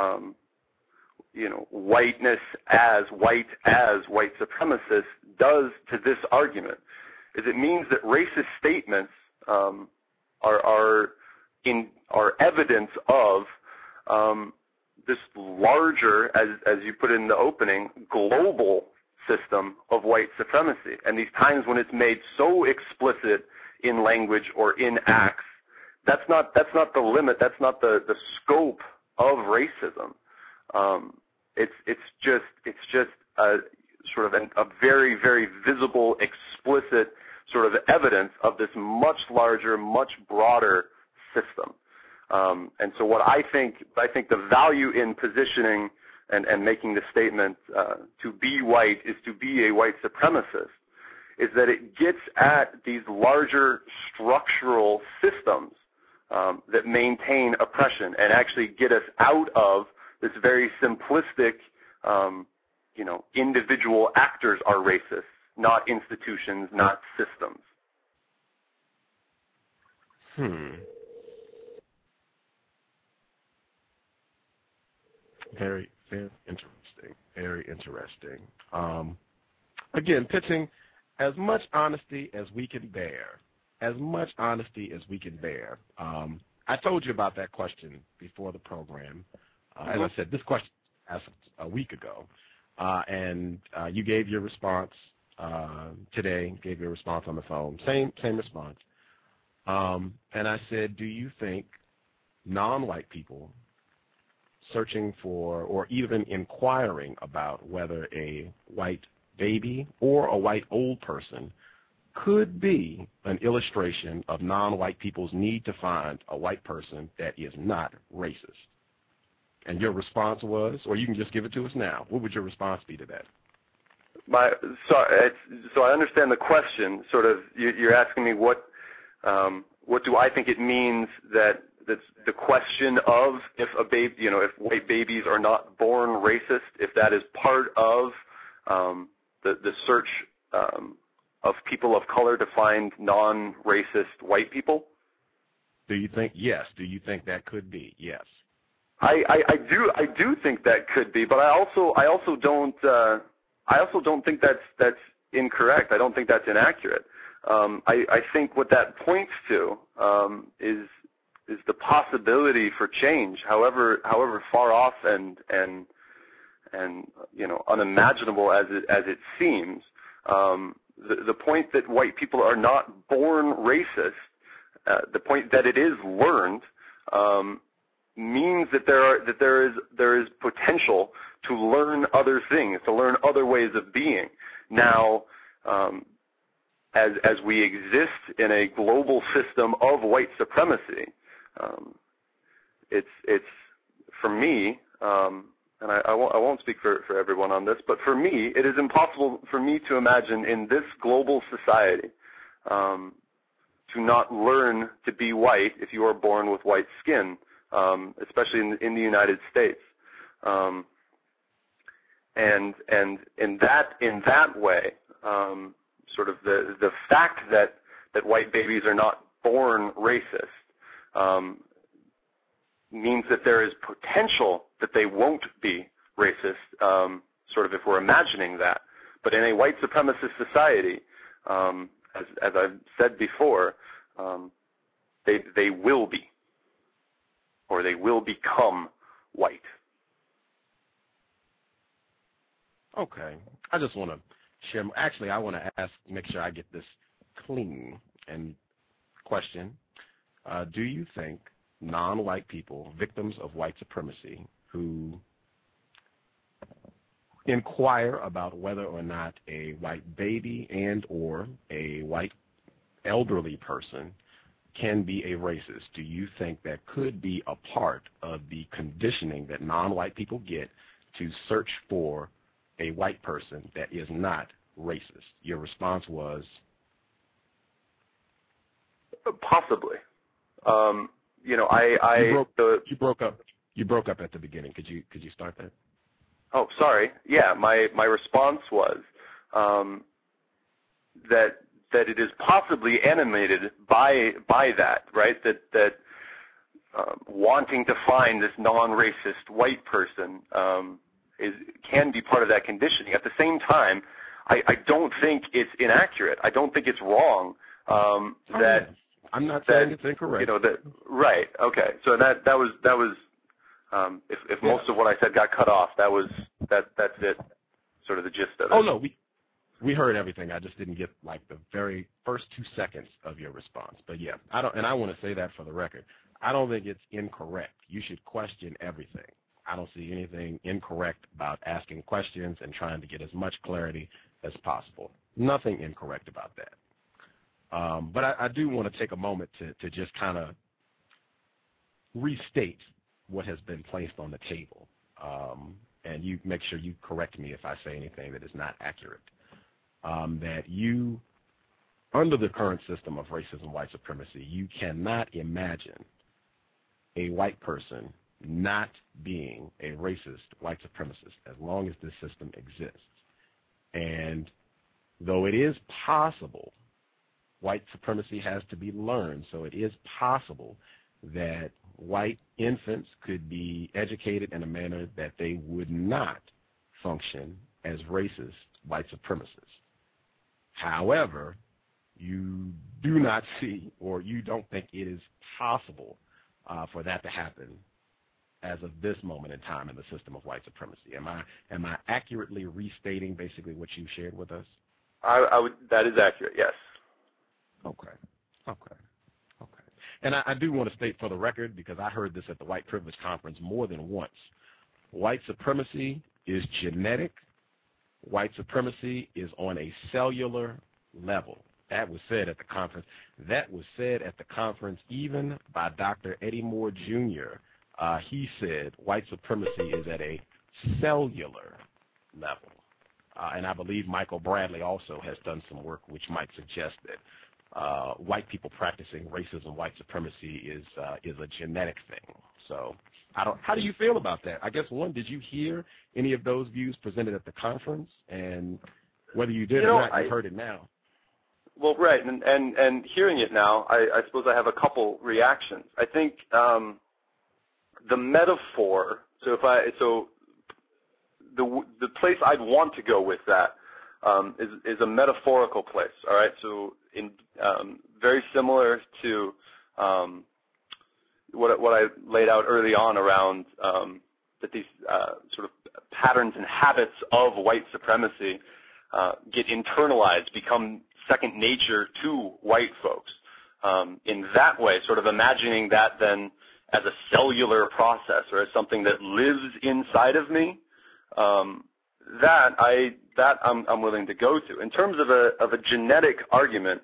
E: whiteness as white supremacist does to this argument is it means that racist statements are evidence of larger, as you put in the opening, global system of white supremacy. And these times when it's made so explicit in language or in acts, that's not the limit. That's not the scope of racism. It's just a sort of a very, very visible, explicit sort of evidence of this much larger, much broader system. And so what I think the value in positioning and making the statement to be white is to be a white supremacist is that it gets at these larger structural systems that maintain oppression and actually get us out of this very simplistic, individual actors are racist, not institutions, not systems.
D: Very, very interesting. Very interesting. Again, pitching as much honesty as we can bear. As much honesty as we can bear. I told you about that question before the program. As I said, this question was asked a week ago. And you gave your response today, gave your response on the phone. Same response. And I said, do you think non-white people searching for or even inquiring about whether a white baby or a white old person could be an illustration of non-white people's need to find a white person that is not racist? And your response was, or you can just give it to us now, what would your response be to that?
E: So I understand the question. Sort of, you're asking me what do I think it means that that's the question of if a baby, if white babies are not born racist, if that is part of the search of people of color to find non-racist white people?
D: Do you think yes? Do you think that could be yes?
E: I do think that could be, but I also don't think that's incorrect. I don't think that's inaccurate. I think what that points to is the possibility for change, however far off and unimaginable as it seems. The point that white people are not born racist, the point that it is learned, means that there is potential to learn other things, to learn other ways of being. Now, as we exist in a global system of white supremacy, it's for me, and I won't speak for everyone on this, but for me, it is impossible for me to imagine in this global society to not learn to be white if you are born with white skin, especially in the United States. And in that way, sort of the fact that white babies are not born racist means that there is potential that they won't be racist, sort of if we're imagining that. But in a white supremacist society, as I've said before, they will be, or they will become white.
D: Okay. I just want to share. Actually, I want to make sure I get this clean and question. Do you think non-white people, victims of white supremacy, who inquire about whether or not a white baby and or a white elderly person can be a racist, do you think that could be a part of the conditioning that non-white people get to search for a white person that is not racist? Your response was?
E: Possibly.
D: You broke up. You broke up at the beginning. Could you start that?
E: Oh, sorry. Yeah, my response was that it is possibly animated by that, right? That wanting to find this non-racist white person can be part of that conditioning. At the same time, I don't think it's inaccurate. I don't think it's wrong that.
D: I'm not saying it's incorrect.
E: Right. Okay. So that was If most of what I said got cut off, that's it, sort of the gist of it.
D: Oh no, we heard everything. I just didn't get like the very first 2 seconds of your response. But yeah, I want to say that for the record. I don't think it's incorrect. You should question everything. I don't see anything incorrect about asking questions and trying to get as much clarity as possible. Nothing incorrect about that. But I do want to take a moment to just kind of restate what has been placed on the table. And you make sure you correct me if I say anything that is not accurate. That you, under the current system of racism, white supremacy, you cannot imagine a white person not being a racist white supremacist as long as this system exists. And though it is possible, white supremacy has to be learned, so it is possible that white infants could be educated in a manner that they would not function as racist white supremacists. However, you do not see, or you don't think it is possible for that to happen as of this moment in time in the system of white supremacy. Am I accurately restating basically what you shared with us?
E: I would. That is accurate. Yes.
D: Okay. And I do want to state for the record, because I heard this at the White Privilege Conference more than once, white supremacy is genetic. White supremacy is on a cellular level. That was said at the conference. That was said at the conference even by Dr. Eddie Moore, Jr. He said white supremacy is at a cellular level. And I believe Michael Bradley also has done some work which might suggest that white people practicing racism, white supremacy is a genetic thing. So how do you feel about that? I guess, one, did you hear any of those views presented at the conference? And whether you did or not, you've heard it now.
E: Well, right, and hearing it now, I suppose I have a couple reactions. I think the metaphor, the place I'd want to go with that is a metaphorical place. All right, so very similar to what I laid out early on around that these sort of patterns and habits of white supremacy get internalized, become second nature to white folks. In that way, sort of imagining that then as a cellular process or as something that lives inside of me, that I'm willing to go to. In terms of a genetic argument,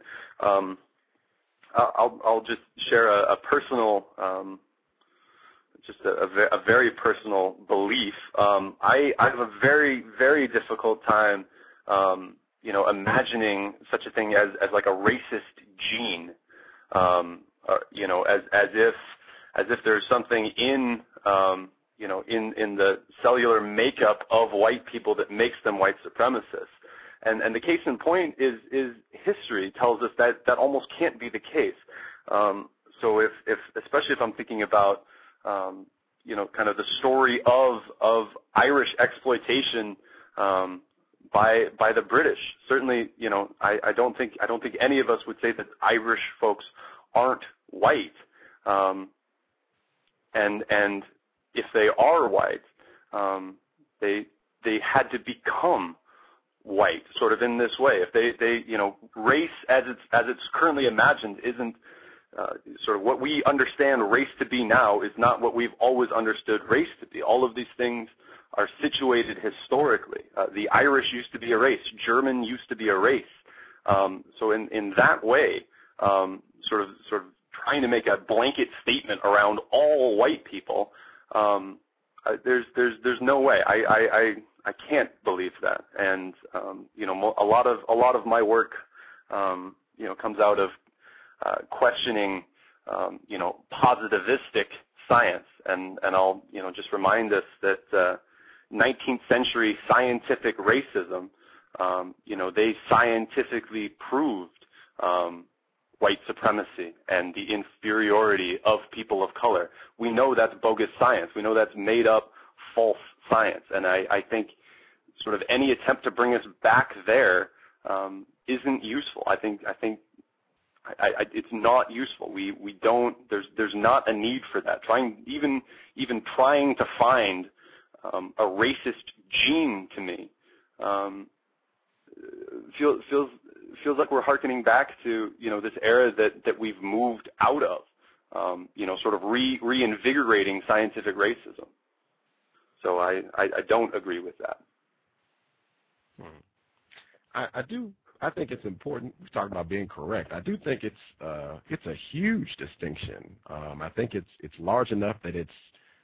E: I'll just share a personal, just a very personal belief. I have a very, very difficult time, imagining such a thing as like a racist gene, as if there's something in the cellular makeup of white people that makes them white supremacists. And the case in point is history tells us that almost can't be the case. So especially if I'm thinking about, kind of the story of Irish exploitation, by the British. Certainly, I don't think any of us would say that Irish folks aren't white. And if they are white, they had to become white, sort of in this way. If they race as it's currently imagined isn't sort of what we understand race to be now is not what we've always understood race to be. All of these things are situated historically. The Irish used to be a race. German used to be a race. So in that way, sort of trying to make a blanket statement around all white people, there's no way. I can't believe that. And a lot of my work comes out of questioning positivistic science, and I'll just remind us that 19th century scientific racism, they scientifically proved white supremacy and the inferiority of people of color. We know that's bogus science. We know that's made up false science. And I think sort of any attempt to bring us back there isn't useful. I think it's not useful. We don't. There's not a need for that. Even trying to find a racist gene to me feels like we're hearkening back to this era that we've moved out of. Sort of reinvigorating scientific racism. So I don't agree with that.
D: I think it's important. We talked about being correct. I do think it's a huge distinction. I think it's large enough that it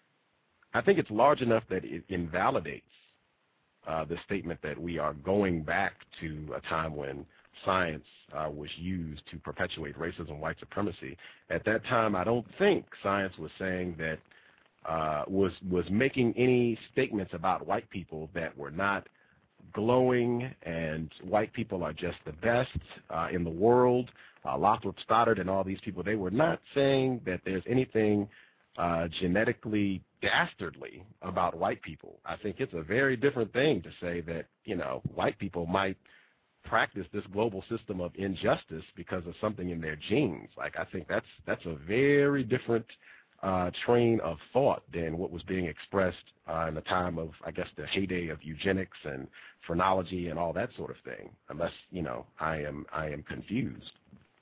D: invalidates the statement that we are going back to a time when science was used to perpetuate racism and white supremacy. At that time, I don't think science was saying that was making any statements about white people that were not glowing and white people are just the best in the world. Lothrop Stoddard and all these people, they were not saying that there's anything genetically dastardly about white people. I think it's a very different thing to say that, white people might practice this global system of injustice because of something in their genes. Like, I think that's a very different train of thought than what was being expressed in the time of, I guess, the heyday of eugenics and phrenology and all that sort of thing. Unless, I am confused.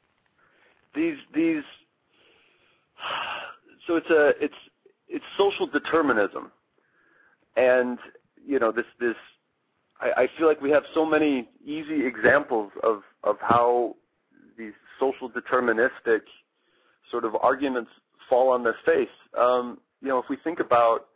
E: So it's social determinism, and this. I feel like we have so many easy examples of how these social deterministic sort of arguments fall on their face. If we think about,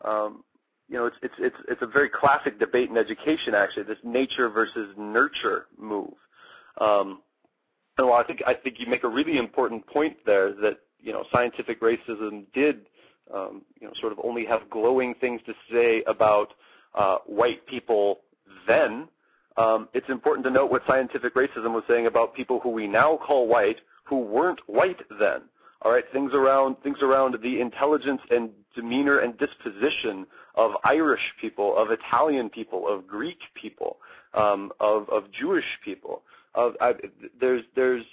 E: it's a very classic debate in education, actually, this nature versus nurture move. And I think you make a really important point there that scientific racism did sort of only have glowing things to say about white people then. It's important to note what scientific racism was saying about people who we now call white who weren't white then. All right, things around the intelligence and demeanor and disposition of Irish people, of Italian people, of Greek people, of Jewish people. There's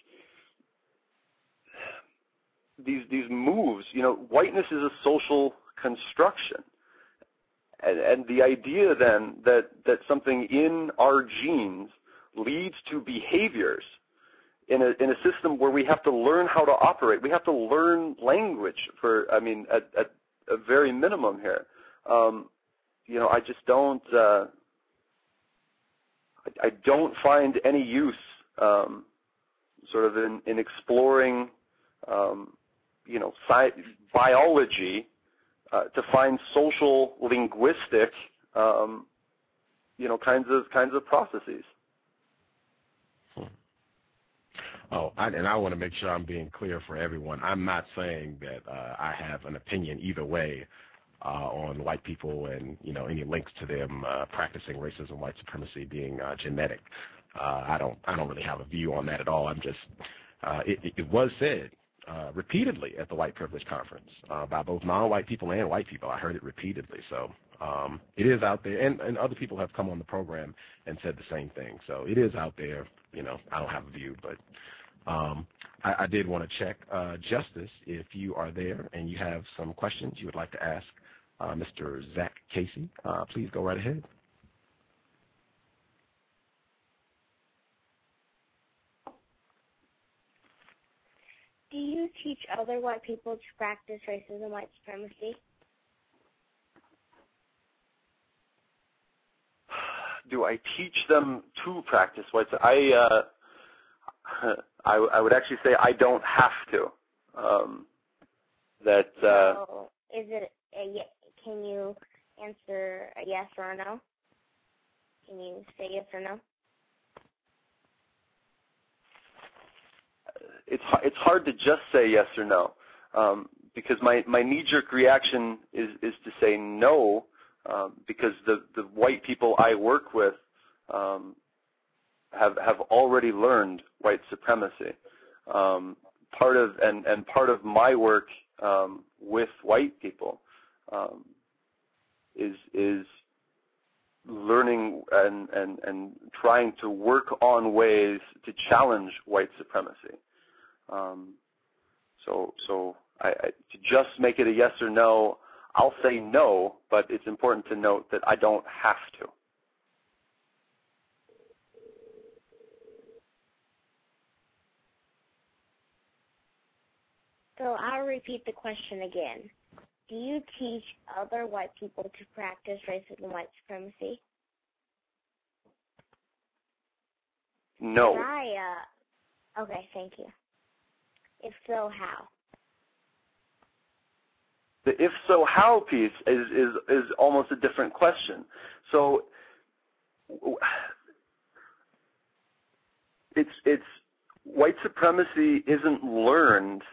E: these moves. Whiteness is a social construction, and the idea then that something in our genes leads to behaviors in a system where we have to learn how to operate. We have to learn language at a very minimum here. I just don't. I don't find any use, sort of in exploring, biology to find social linguistic, kinds of processes.
D: Oh, and I want to make sure I'm being clear for everyone. I'm not saying that I have an opinion either way on white people and any links to them practicing racism, white supremacy being genetic. I don't really have a view on that at all. I'm just it was said repeatedly at the White Privilege Conference by both non-white people and white people. I heard it repeatedly. So it is out there, and other people have come on the program and said the same thing. So it is out there. I don't have a view, but I did want to check. Justice, if you are there and you have some questions you would like to ask Mr. Zach Casey, please go right ahead.
F: Do you teach other white people to practice racism and white supremacy?
E: Do I teach them to practice white supremacy? I would actually say I don't have to.
F: So is it can you answer a yes or a no? Can you say yes or no?
E: It's hard to just say yes or no, because my knee-jerk reaction is to say no, because the white people I work with have already learned white supremacy. Part of my work with white people is learning and trying to work on ways to challenge white supremacy. So to just make it a yes or no, I'll say no, but it's important to note that I don't have to.
F: So I'll repeat the question again. Do you teach other white people to practice racism and white supremacy?
E: No.
F: Okay, thank you. If so, how?
E: The if so how piece is almost a different question. So it's white supremacy isn't learned.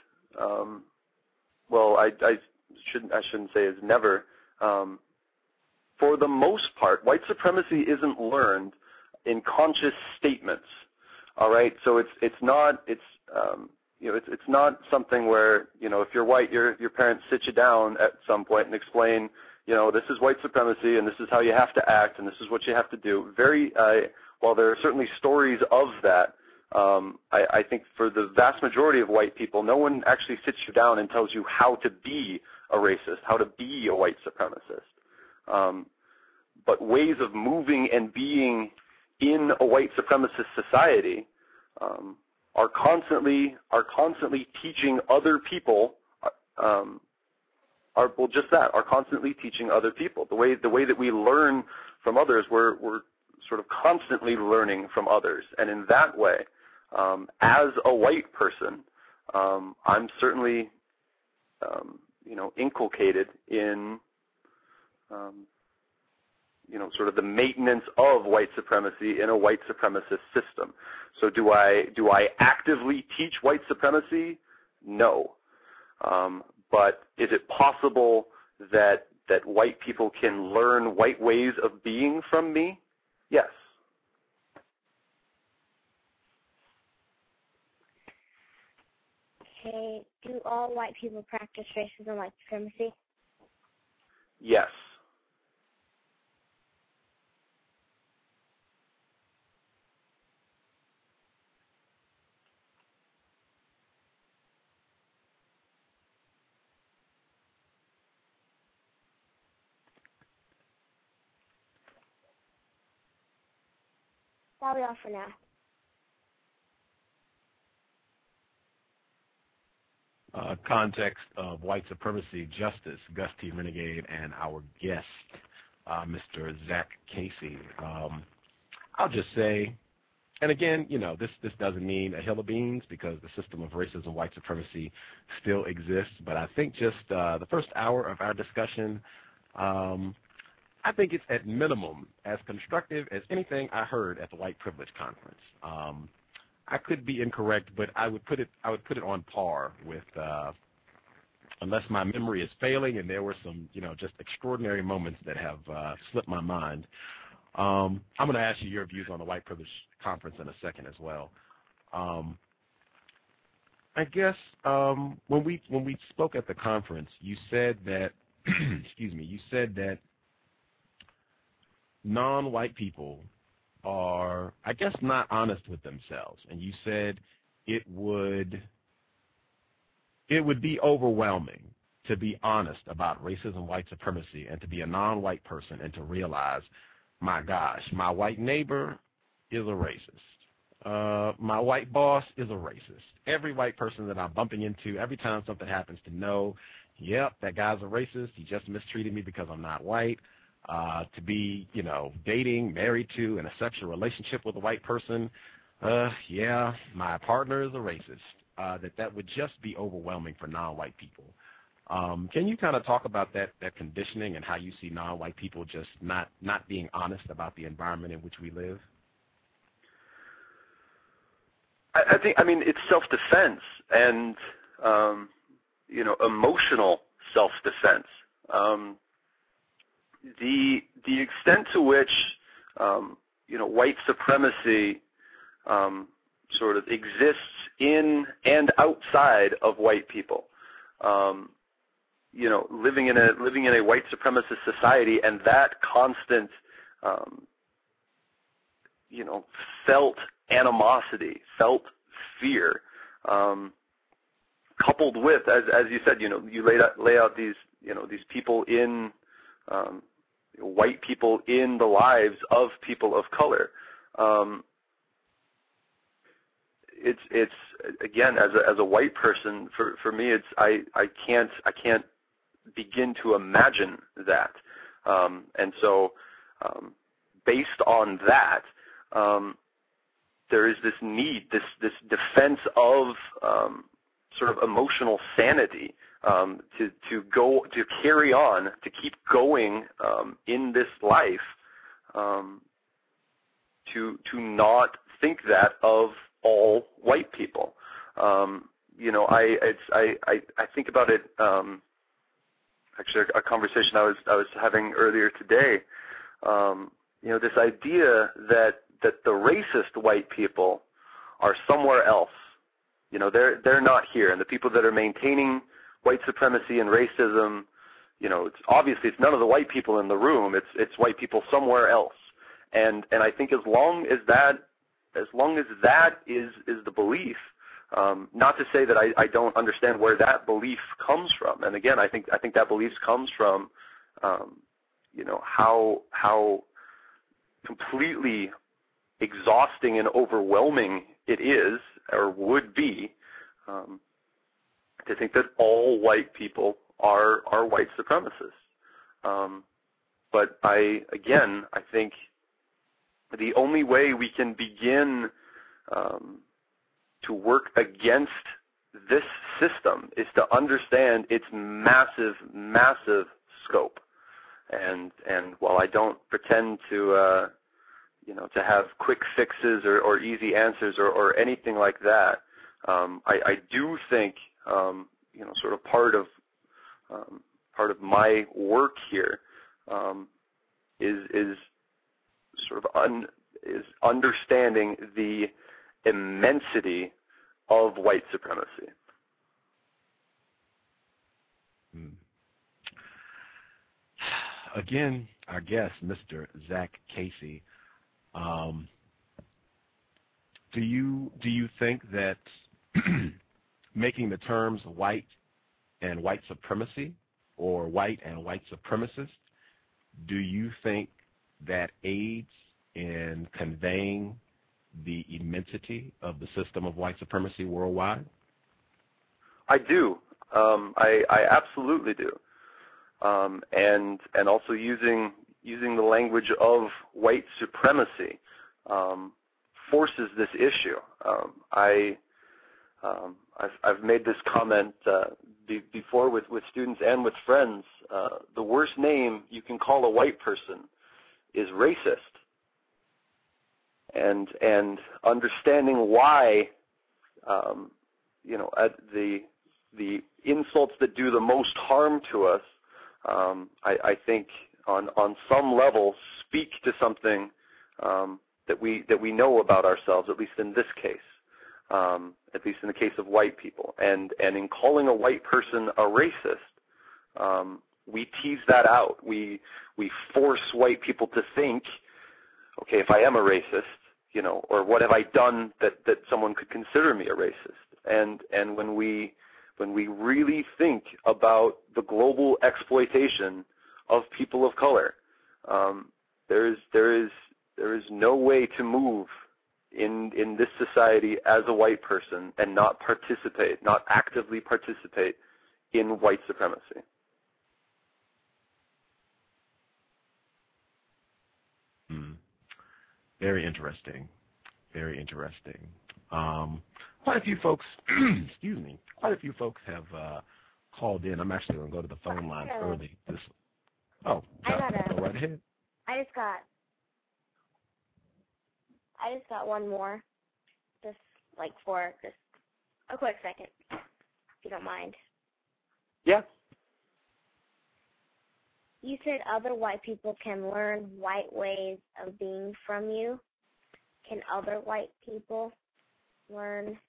E: I shouldn't say is never. For the most part, white supremacy isn't learned in conscious statements. All right, so it's not something where, if you're white, your parents sit you down at some point and explain, this is white supremacy and this is how you have to act and this is what you have to do. While there are certainly stories of that, I think for the vast majority of white people, no one actually sits you down and tells you how to be a racist, how to be a white supremacist. But ways of moving and being in a white supremacist society are constantly teaching other people, are constantly teaching other people. The way that we learn from others, we're sort of constantly learning from others, and in that way, as a white person, I'm certainly inculcated in sort of the maintenance of white supremacy in a white supremacist system. So do I actively teach white supremacy? No. But is it possible that white people can learn white ways of being from me? Yes.
F: Okay, do all white people practice racism and white supremacy?
E: Yes.
F: That'll be all for now.
D: Context of white supremacy, justice, Gus T. Renegade, and our guest, Mr. Zach Casey. I'll just say, and again, this doesn't mean a hill of beans because the system of racism, white supremacy still exists. But I think just the first hour of our discussion, I think it's at minimum as constructive as anything I heard at the White Privilege Conference. I could be incorrect, but I would put it on par with, unless my memory is failing, and there were some, just extraordinary moments that have slipped my mind. I'm going to ask you your views on the White Privilege Conference in a second as well. I guess when we spoke at the conference, you said that, you said that non-white people are, I guess, not honest with themselves, and you said it would be overwhelming to be honest about racism, white supremacy, and to be a non-white person and to realize, my gosh, my white neighbor is a racist. My white boss is a racist. Every white person that I'm bumping into, every time something happens, to know, yep, that guy's a racist. He just mistreated me because I'm not white. To be, dating, married to, in a sexual relationship with a white person, yeah, my partner is a racist. That would just be overwhelming for non-white people. Can you kind of talk about that conditioning and how you see non-white people just not being honest about the environment in which we live?
E: I think it's self-defense and, emotional self-defense. The extent to which, white supremacy sort of exists in and outside of white people, living in a white supremacist society, and that constant, felt animosity, felt fear, coupled with, as you said, you lay out these these people in white people in the lives of people of color. It's again, as a white person, for me, it's I can't begin to imagine that, and so based on that, there is this need, this defense of sort of emotional sanity to carry on, to keep going in this life, to not think that of all white people. I think about it. Actually, a conversation I was having earlier today. This idea that the racist white people are somewhere else. They're not here, and the people that are maintaining white supremacy and racism, it's none of the white people in the room. It's white people somewhere else. And I think as long as that is the belief, not to say that I don't understand where that belief comes from. And again, I think that belief comes from how completely exhausting and overwhelming it is, or would be, to think that all white people are white supremacists. But I think the only way we can begin to work against this system is to understand its massive, massive scope. And while I don't pretend to have quick fixes or easy answers or anything like that, I do think sort of part of my work here is sort of is understanding the immensity of white supremacy.
D: Again, our guest, Mr. Zach Casey. Do you think that making the terms white and white supremacy, or white and white supremacist, do you think that aids in conveying the immensity of the system of white supremacy worldwide?
E: I do. I absolutely do. And also using the language of white supremacy forces this issue. I've made this comment before with students and with friends. The worst name you can call a white person is racist. And understanding why, the insults that do the most harm to us, I think on some level speak to something that we know about ourselves, at least in this case, at least in the case of white people. And in calling a white person a racist, we tease that out. We force white people to think, okay, if I am a racist, or what have I done that someone could consider me a racist? And when we really think about the global exploitation of people of color, there is no way to move in this society as a white person and not actively participate in white supremacy.
D: Very interesting. Very interesting. Quite a few folks, excuse me, have called in. I'm actually going to go to the phone lines early. Go right ahead.
F: I just got one more, for just a quick second, if you don't mind.
E: Yeah.
F: You said other white people can learn white ways of being from you. Can other white people learn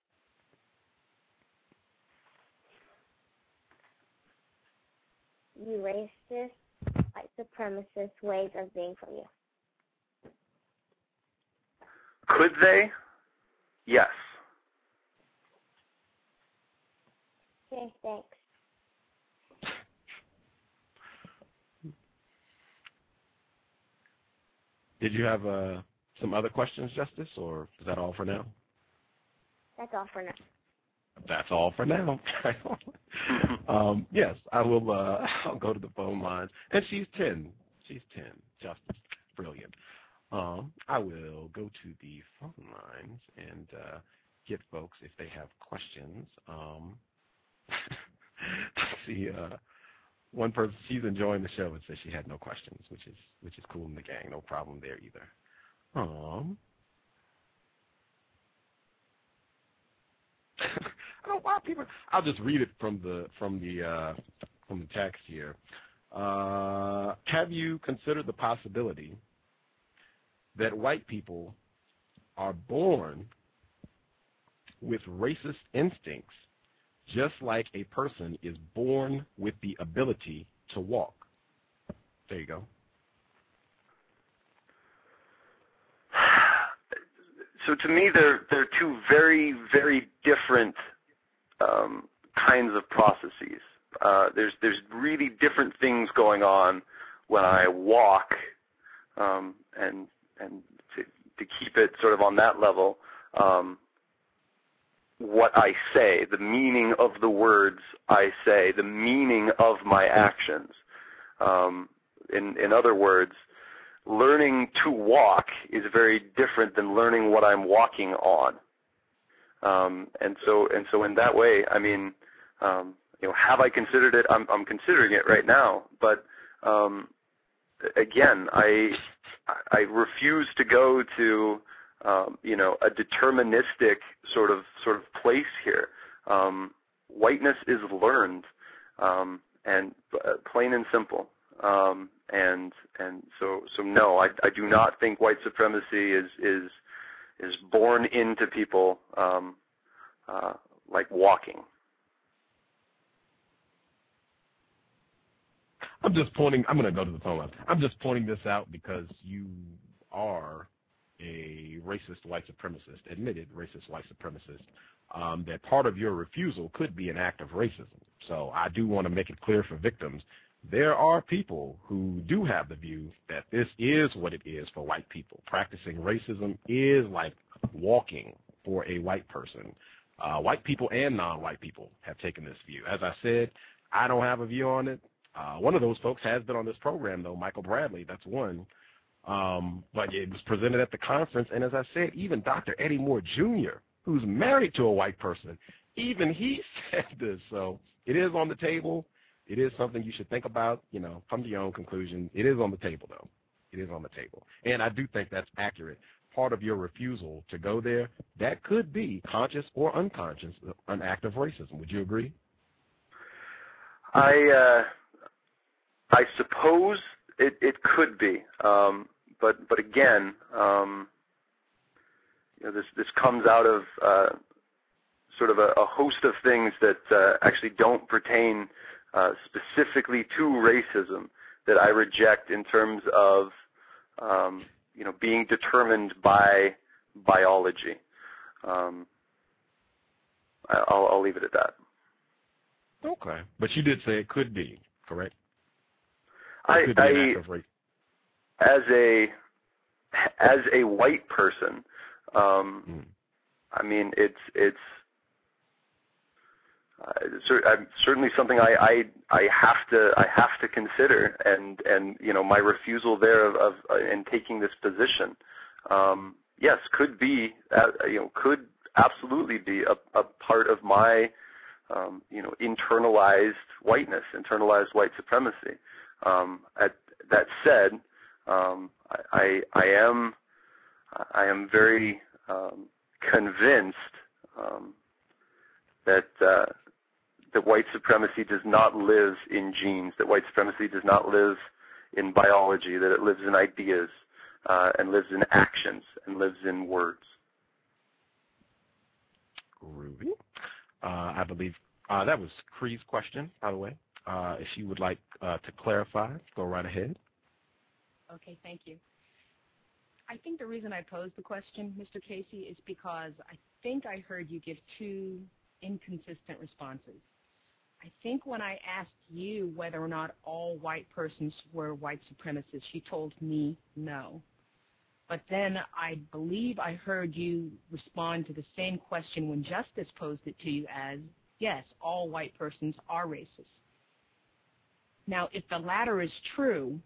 F: you racist, white supremacist ways of being from you?
E: Could they? Yes.
F: Okay, thanks.
D: Did you have some other questions, Justice, or is that all for now?
F: That's all for now.
D: That's all for now. Yes, I will. I'll go to the phone lines, and she's 10. She's 10. Justice, brilliant. I will go to the phone lines and get folks if they have questions. Let's see. One person, she's enjoying the show and says she had no questions, which is cool in the gang. No problem there either. I don't know why people. I'll just read it from the text here. Have you considered the possibility that white people are born with racist instincts, just like a person is born with the ability to walk? There you go.
E: So to me, they're two very, very different kinds of processes. There's really different things going on when I walk, and to keep it sort of on that level, what I say, the meaning of the words I say, the meaning of my actions. In other words, learning to walk is very different than learning what I'm walking on. And so in that way, I mean, have I considered it? I'm considering it right now, but again, I refuse to go to a deterministic sort of place here. Whiteness is learned, and plain and simple. And so no, I do not think white supremacy is born into people like walking.
D: I'm going to go to the phone line. I'm just pointing this out because you are a racist white supremacist, admitted racist white supremacist, that part of your refusal could be an act of racism. So I do want to make it clear for victims, there are people who do have the view that this is what it is for white people. Practicing racism is like walking for a white person. White people and non-white people have taken this view. As I said, I don't have a view on it. One of those folks has been on this program, though, Michael Bradley. That's one. But it was presented at the conference, and as I said, even Dr. Eddie Moore Jr., who's married to a white person, even he said this. So it is on the table. It is something you should think about, come to your own conclusion. It is on the table, though. It is on the table. And I do think that's accurate. Part of your refusal to go there, that could be, conscious or unconscious, an act of racism. Would you agree?
E: I suppose it could be. But again, this comes out of sort of a host of things that actually don't pertain specifically to racism that I reject in terms of being determined by biology. I'll leave it at that.
D: Okay, but you did say it could be, correct?
E: As a white person, I mean, it's certainly something I have to consider, and my refusal there of in taking this position, yes, could absolutely be a part of my internalized whiteness, internalized white supremacy. That said, I am very convinced that white supremacy does not live in genes, that white supremacy does not live in biology, that it lives in ideas and lives in actions and lives in words.
D: Ruby, I believe that was Cree's question, by the way. If you would like to clarify, go right ahead.
G: Okay, thank you. I think the reason I posed the question, Mr. Casey, is because I think I heard you give two inconsistent responses. I think when I asked you whether or not all white persons were white supremacists, you told me no. But then I believe I heard you respond to the same question when Justice posed it to you as, yes, all white persons are racist. Now, if the latter is true,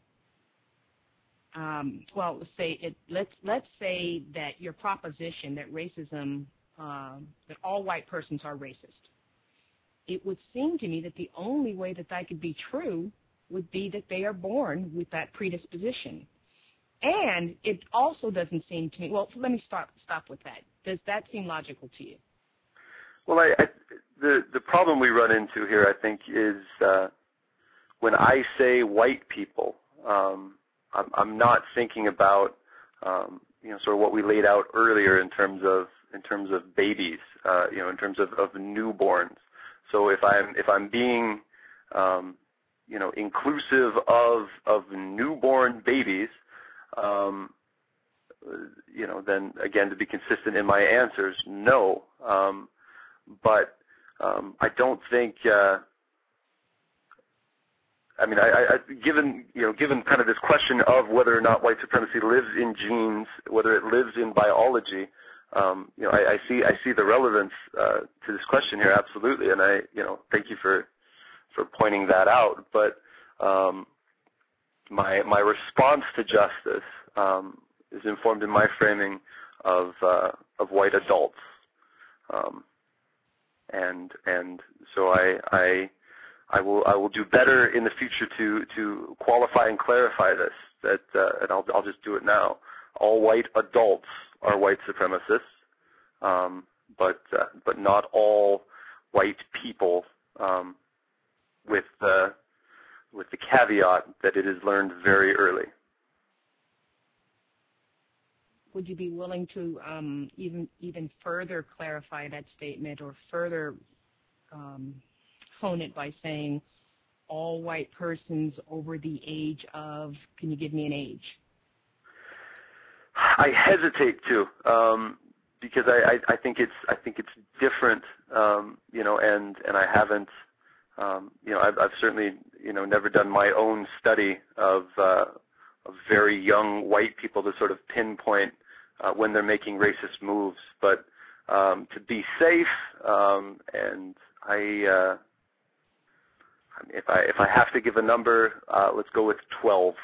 G: let's say that your proposition that racism, that all white persons are racist. It would seem to me that the only way that could be true would be that they are born with that predisposition. And it also doesn't seem to me, well, let me stop with that. Does that seem logical to you?
E: Well, the problem we run into here, I think, is when I say white people, I'm not thinking about sort of what we laid out earlier in terms of babies, in terms of newborns. So if I'm being inclusive of newborn babies, then again, to be consistent in my answers, no. But I don't think. Given kind of this question of whether or not white supremacy lives in genes, whether it lives in biology, I see the relevance to this question here, absolutely, and I thank you for pointing that out. But my response to justice is informed in my framing of white adults, and so I will do better in the future to qualify and clarify this. And I'll just do it now. All white adults are white supremacists, but not all white people, with the caveat that it is learned very early.
G: Would you be willing to even further clarify that statement or further hone it by saying all white persons over the age of, can you give me an age?
E: I hesitate to, because I think it's different, and I haven't, I've certainly, never done my own study of very young white people to sort of pinpoint when they're making racist moves. But to be safe, and if I have to give a number, let's go with 12.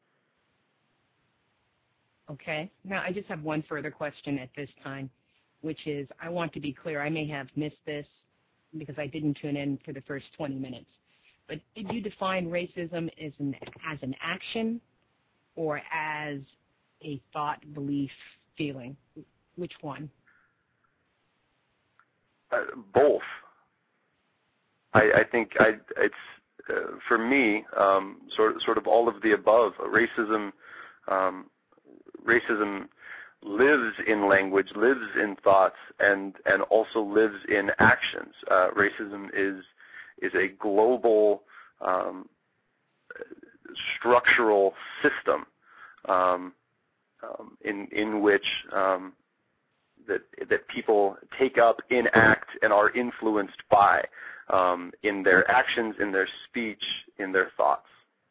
G: Okay. Now, I just have one further question at this time, which is, I want to be clear. I may have missed this because I didn't tune in for the first 20 minutes. But did you define racism as an action or as a thought, belief, feeling? Which one?
E: Both. I think it's for me sort of all of the above. Racism lives in language, lives in thoughts, and also lives in actions. Racism is a global structural system in which that people take up, enact, and are influenced by in their actions, in their speech, in their thoughts.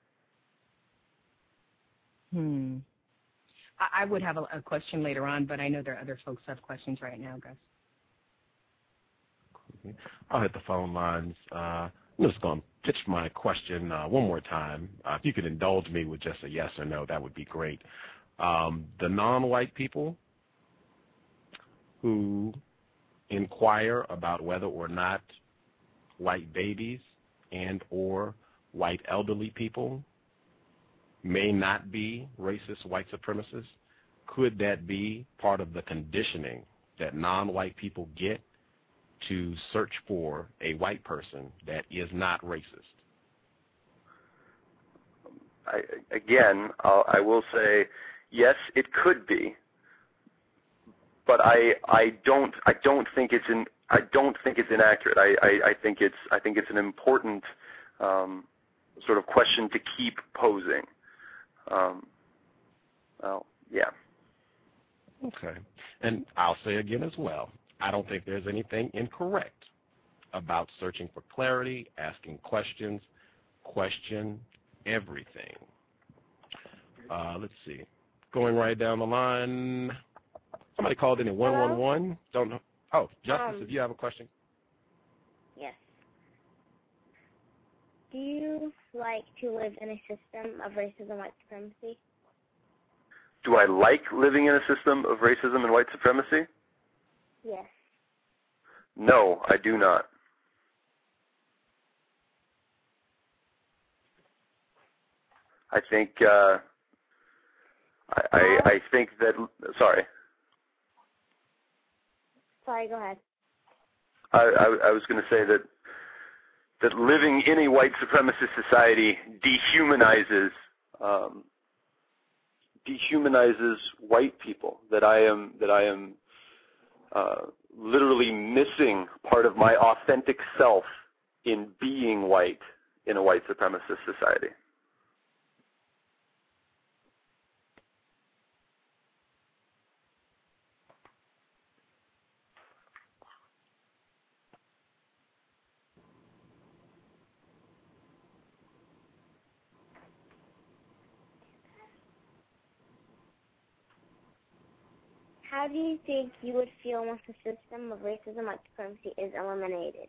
G: I would have a question later on, but I know there are other folks who have questions right now, Gus.
D: I'll hit the phone lines. I'm just going to pitch my question one more time. If you could indulge me with just a yes or no, that would be great. The non-white people who inquire about whether or not white babies and or white elderly people may not be racist white supremacists, could that be part of the conditioning that non-white people get to search for a white person that is not racist?
E: I will say yes, it could be, but I don't think it's inaccurate. I think it's an important sort of question to keep posing. Yeah.
D: Okay. And I'll say again as well, I don't think there's anything incorrect about searching for clarity, asking questions, question everything. Let's see. Going right down the line. Somebody called in at 111. Don't know. Oh, Justice, if you have a question.
F: Yes. Do you like to live in a system of racism and white supremacy?
E: Do I like living in a system of racism and white supremacy?
F: Yes.
E: No, I do not. I think I think that. Sorry.
F: Sorry, go ahead.
E: I was going to say that living in a white supremacist society dehumanizes white people. That I am literally missing part of my authentic self in being white in a white supremacist society.
F: How do you think you would feel once the system of racism and white supremacy is eliminated?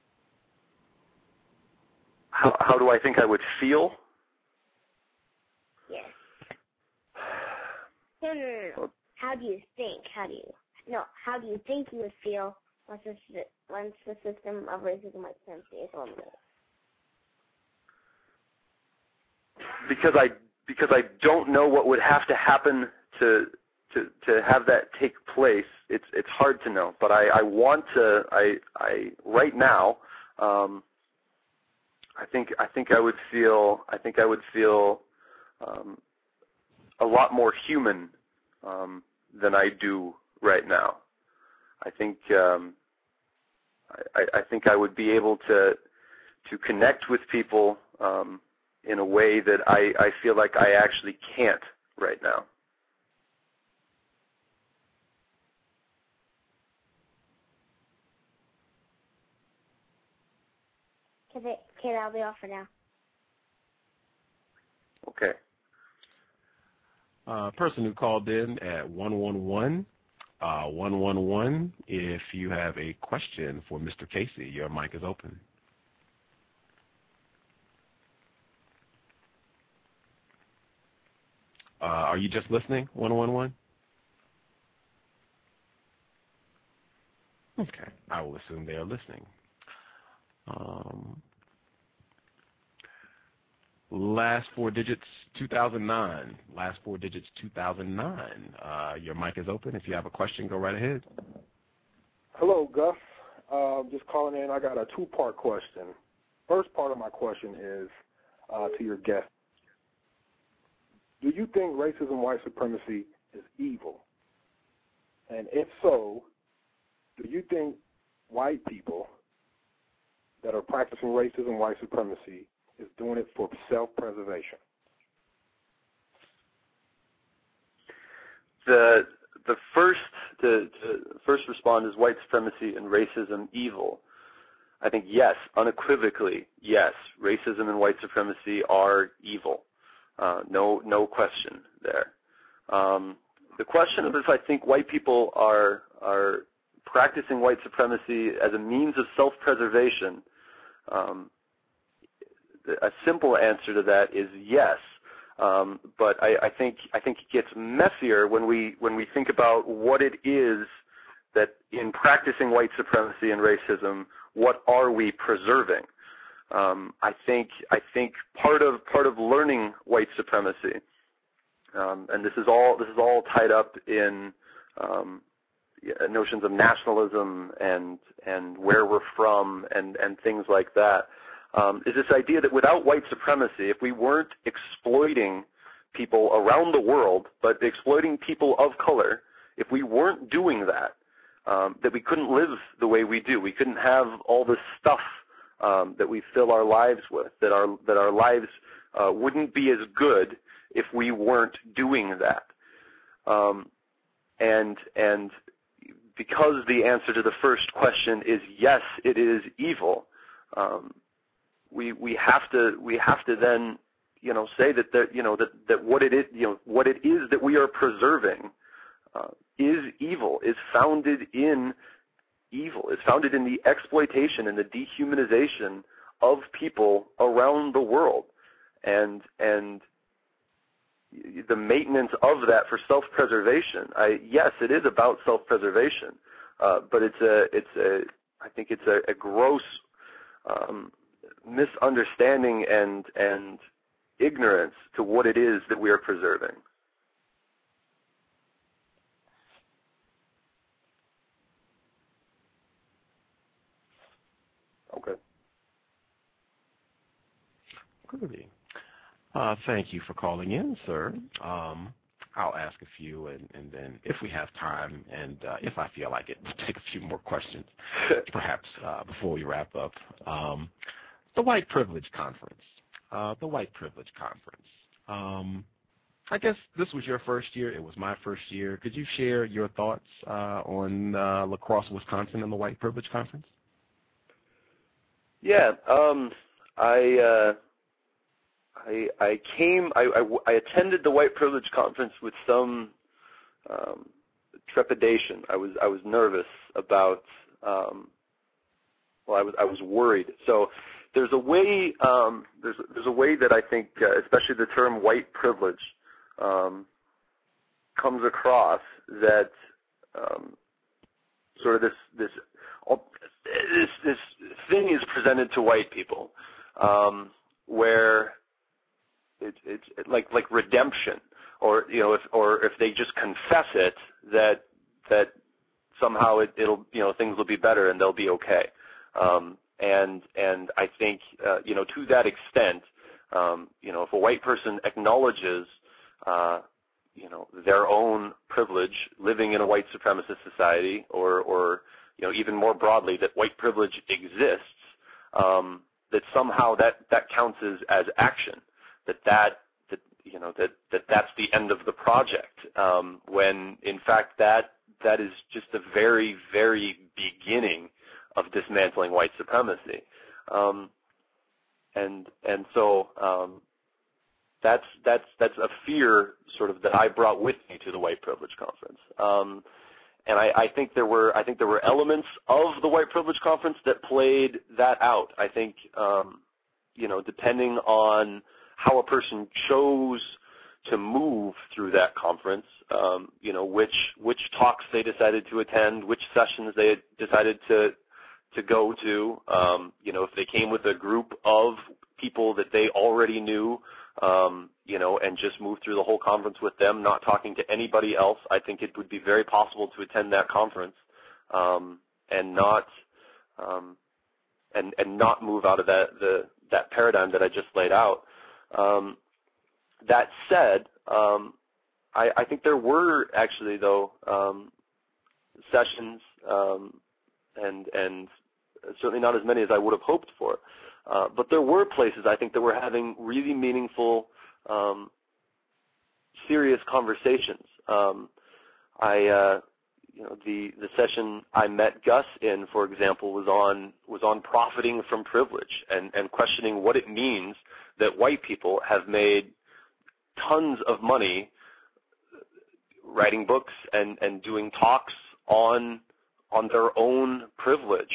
E: How do I think I would feel?
F: Yes. No. How do you think? How do you think you would feel once the system of racism and white supremacy is eliminated?
E: Because I don't know what would have to happen to have that take place. It's hard to know, but I want to. I right now. I think I would feel a lot more human than I do right now. I think I would be able to connect with people in a way that I feel like I actually can't right now.
F: Okay, that'll be all for now.
E: Okay.
D: Person who called in at 111, if you have a question for Mr. Casey, your mic is open. Are you just listening, 111? Okay, I will assume they are listening. Last four digits, 2009. Last four digits, 2009. Your mic is open. If you have a question, go right ahead.
H: Hello, Gus. Just calling in. I got a two-part question. First part of my question is to your guest. Do you think racism, white supremacy is evil? And if so, do you think white people that are practicing racism, white supremacy, is doing it for self-preservation?
E: The first respond is white supremacy and racism evil. I think yes, unequivocally yes, racism and white supremacy are evil. No question there. The question of if I think white people are practicing white supremacy as a means of self-preservation. A simple answer to that is yes, but I think it gets messier when we think about what it is that in practicing white supremacy and racism, what are we preserving? I think part of learning white supremacy, and this is all tied up in notions of nationalism and where we're from and things like that. Is this idea that without white supremacy, if we weren't exploiting people around the world, but exploiting people of color, if we weren't doing that, that we couldn't live the way we do. We couldn't have all this stuff that we fill our lives with, that our lives wouldn't be as good if we weren't doing that. And because the answer to the first question is yes, it is evil. We have to then say that what it is that we are preserving is evil, is founded in evil, is founded in the exploitation and the dehumanization of people around the world, and the maintenance of that for self-preservation. Yes, it is about self-preservation, but I think it's a gross misunderstanding and ignorance to what it is that we are preserving.
H: Okay.
D: Groovy. Thank you for calling in, sir. I'll ask a few, and then if we have time, and if I feel like it, we'll take a few more questions, perhaps before we wrap up. The White Privilege Conference. The White Privilege Conference. I guess this was your first year. It was my first year. Could you share your thoughts on La Crosse, Wisconsin, and the White Privilege Conference?
E: Yeah, I attended the White Privilege Conference with some trepidation. I was nervous about. I was worried. So there's a way. There's a way that I think, especially the term white privilege, comes across that sort of this thing is presented to white people, where it's like redemption, or if they just confess it, that somehow it'll things will be better and they'll be okay. And I think to that extent, if a white person acknowledges their own privilege living in a white supremacist society, or even more broadly, that white privilege exists, that somehow that counts as action, that's the end of the project, when in fact that is just the very, very beginning of dismantling white supremacy. And so that's a fear sort of that I brought with me to the White Privilege Conference. And I think there were elements of the White Privilege Conference that played that out. I think depending on how a person chose to move through that conference, which talks they decided to attend, which sessions they decided to go to, if they came with a group of people that they already knew, and just moved through the whole conference with them, not talking to anybody else, I think it would be very possible to attend that conference, and not move out of that paradigm that I just laid out. That said, I think there were actually, though, sessions, and certainly not as many as I would have hoped for, but there were places I think that were having really meaningful, serious conversations. The session I met Gus in, for example, was on profiting from privilege and questioning what it means that white people have made tons of money writing books and doing talks on their own privilege.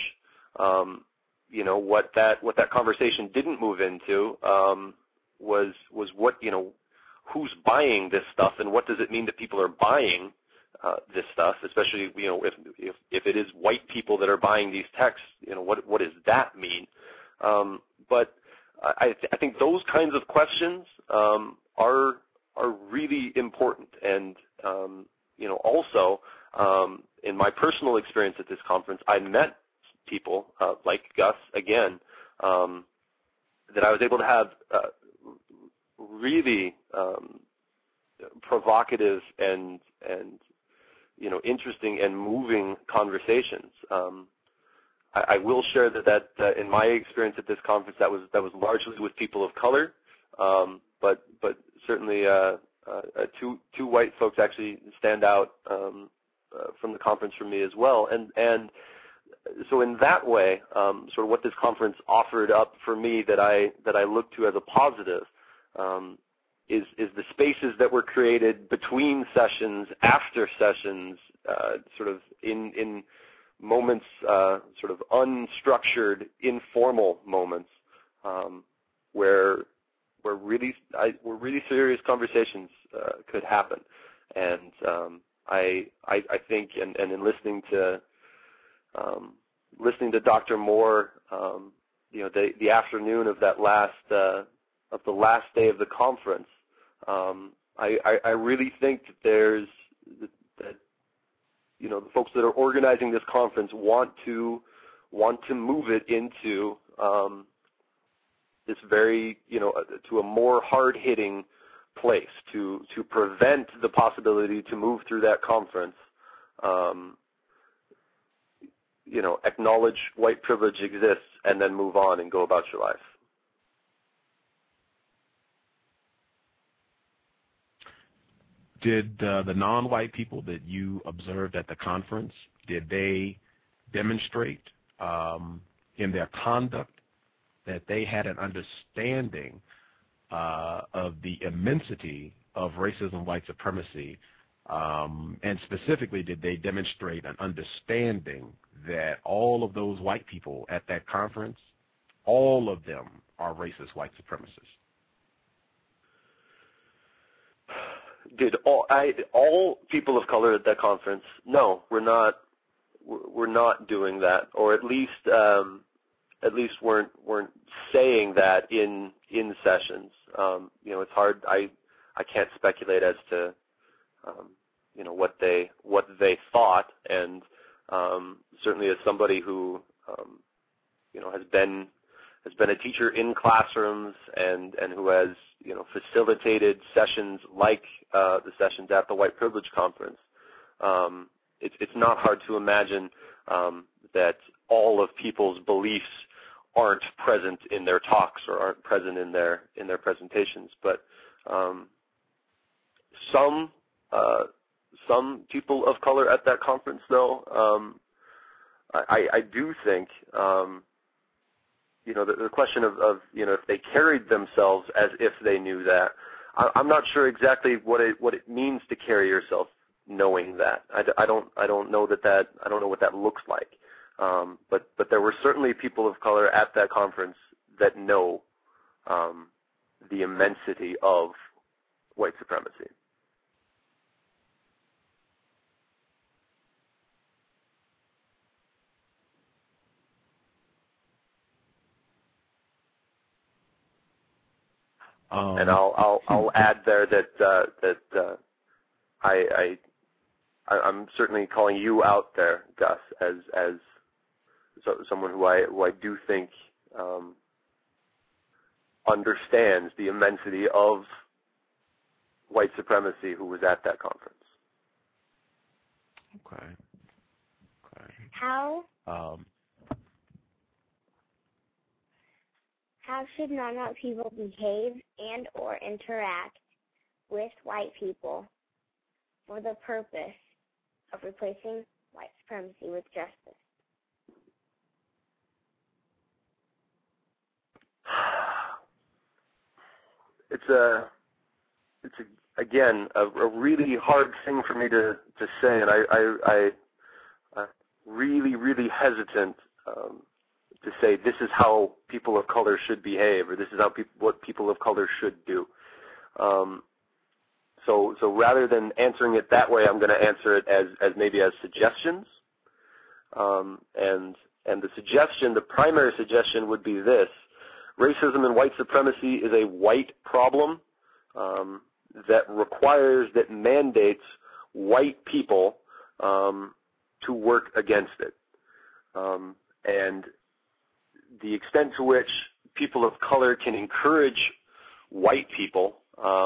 E: What that conversation didn't move into was what who's buying this stuff, and what does it mean that people are buying this stuff, especially if it is white people that are buying these texts. What does that mean? But I think those kinds of questions are really important, and also in my personal experience at this conference, I met people like Gus again, that I was able to have really provocative and interesting and moving conversations. I will share that in my experience at this conference, that was largely with people of color, but certainly two white folks actually stand out the conference for me as well. And so in that way, sort of what this conference offered up for me that I look to as a positive is the spaces that were created between sessions, after sessions, sort of in moments, sort of unstructured, informal moments, where really serious conversations could happen. And I think, and in listening to Dr. Moore, the afternoon of that last the last day of the conference, I really think that there's that the folks that are organizing this conference want to move it into this very to a more hard-hitting place to prevent the possibility to move through that conference. Acknowledge white privilege exists and then move on and go about your life.
D: Did the non-white people that you observed at the conference, did they demonstrate in their conduct that they had an understanding of the immensity of racism, white supremacy, and specifically did they demonstrate an understanding that all of those white people at that conference, all of them are racist white supremacists?
E: Did all people of color at that conference? No, we're not doing that, or at least weren't saying that in sessions. It's hard. I can't speculate as to what they thought, and certainly as somebody who has been a teacher in classrooms and who has facilitated sessions like the sessions at the White Privilege Conference. It's not hard to imagine that all of people's beliefs aren't present in their talks or aren't present in their presentations, but some people of color at that conference, though, I do think the question of if they carried themselves as if they knew that. I'm not sure exactly what it means to carry yourself knowing that. I don't know that I don't know what that looks like. But there were certainly people of color at that conference that know the immensity of white supremacy. And I'll add there that I'm certainly calling you out there, Gus, as someone who I do think understands the immensity of white supremacy who was at that conference.
D: Okay.
F: How should non-white people behave and or interact with white people for the purpose of replacing white supremacy with justice?
E: It's again a really hard thing for me to say, and I'm really hesitant to say this is how people of color should behave, or this is how what people of color should do. So rather than answering it that way, I'm going to answer it as maybe as suggestions. And the primary suggestion would be this: racism and white supremacy is a white problem that mandates white people to work against it. And the extent to which people of color can encourage white people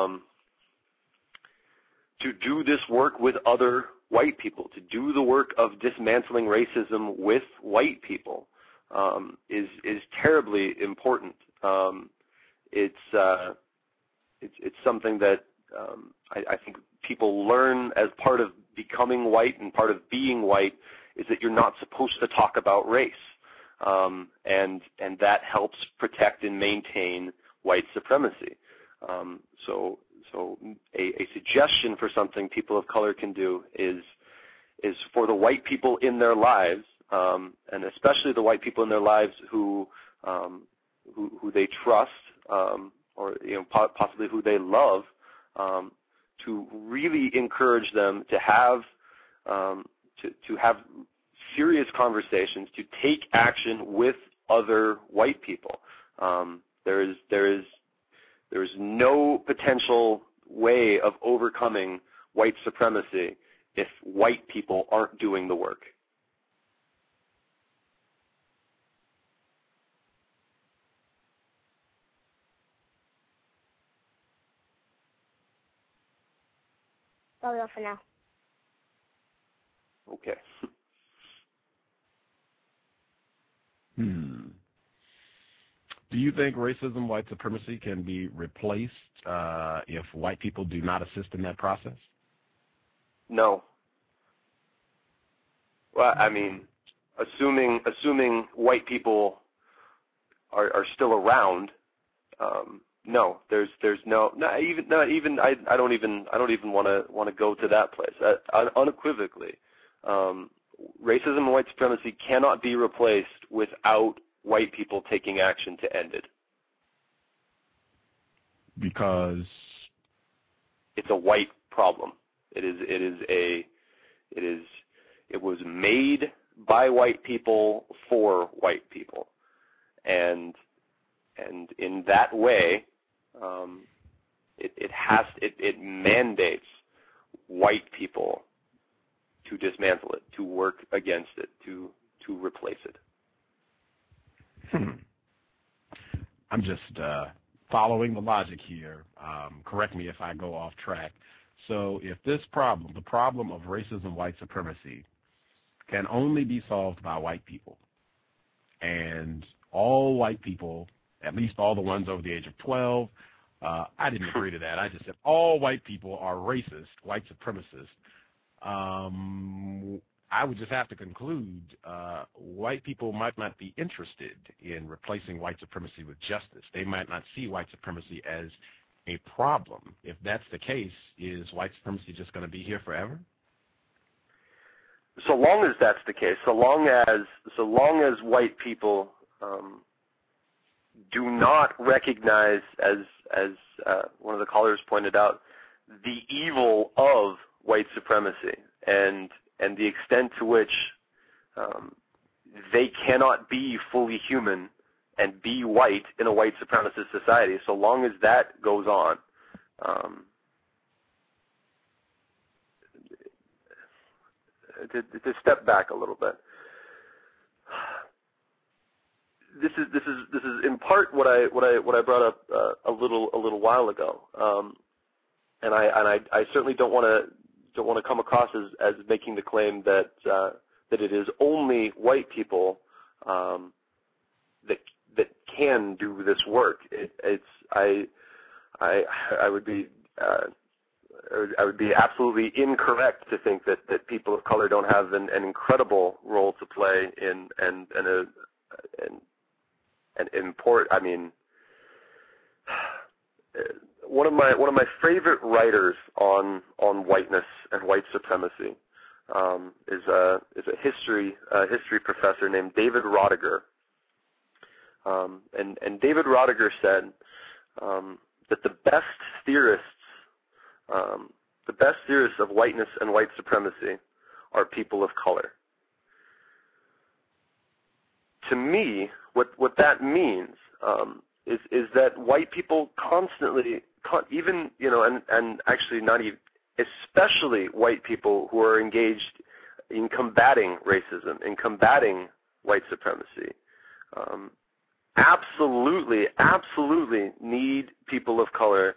E: to do this work with other white people, to do the work of dismantling racism with white people, is terribly important. It's something that I think people learn as part of becoming white and part of being white is that you're not supposed to talk about race. And that helps protect and maintain white supremacy. So a suggestion for something people of color can do is for the white people in their lives, and especially the white people in their lives who they trust, or possibly who they love, to really encourage them to have serious conversations, to take action with other white people. There is no potential way of overcoming white supremacy if white people aren't doing the work.
F: That'll go for now.
E: Okay.
D: Do you think racism, white supremacy can be replaced if white people do not assist in that process?
E: No. Well, I mean, assuming white people are still around, no. There's no, not even. I don't even want to go to that place. Unequivocally, racism and white supremacy cannot be replaced without white people taking action to end it.
D: Because
E: it's a white problem. It was made by white people for white people, and in that way, it mandates white people to dismantle it, to work against it, to replace it.
D: I'm just following the logic here. Correct me if I go off track. So if this problem, the problem of racism, white supremacy, can only be solved by white people, and all white people, at least all the ones over the age of 12, I didn't agree to that. I just said all white people are racist, white supremacists. I would just have to conclude white people might not be interested in replacing white supremacy with justice. They might not see white supremacy as a problem. If that's the case, is white supremacy just going to be here forever?
E: So long as that's the case, so long as white people do not recognize, as one of the callers pointed out, the evil of white supremacy and the extent to which they cannot be fully human and be white in a white supremacist society, so long as that goes on, to step back a little bit. This is in part what I brought up a little while ago, and I certainly don't want to come across as making the claim that it is only white people that can do this work. I would be absolutely incorrect to think that people of color don't have an incredible role to play in I mean, one of my favorite writers on whiteness and white supremacy is a history professor named David Roediger. And David Roediger said that the best theorists of whiteness and white supremacy are people of color. To me, what that means is that white people constantly, even and actually not even, especially white people who are engaged in combating racism, in combating white supremacy, absolutely need people of color.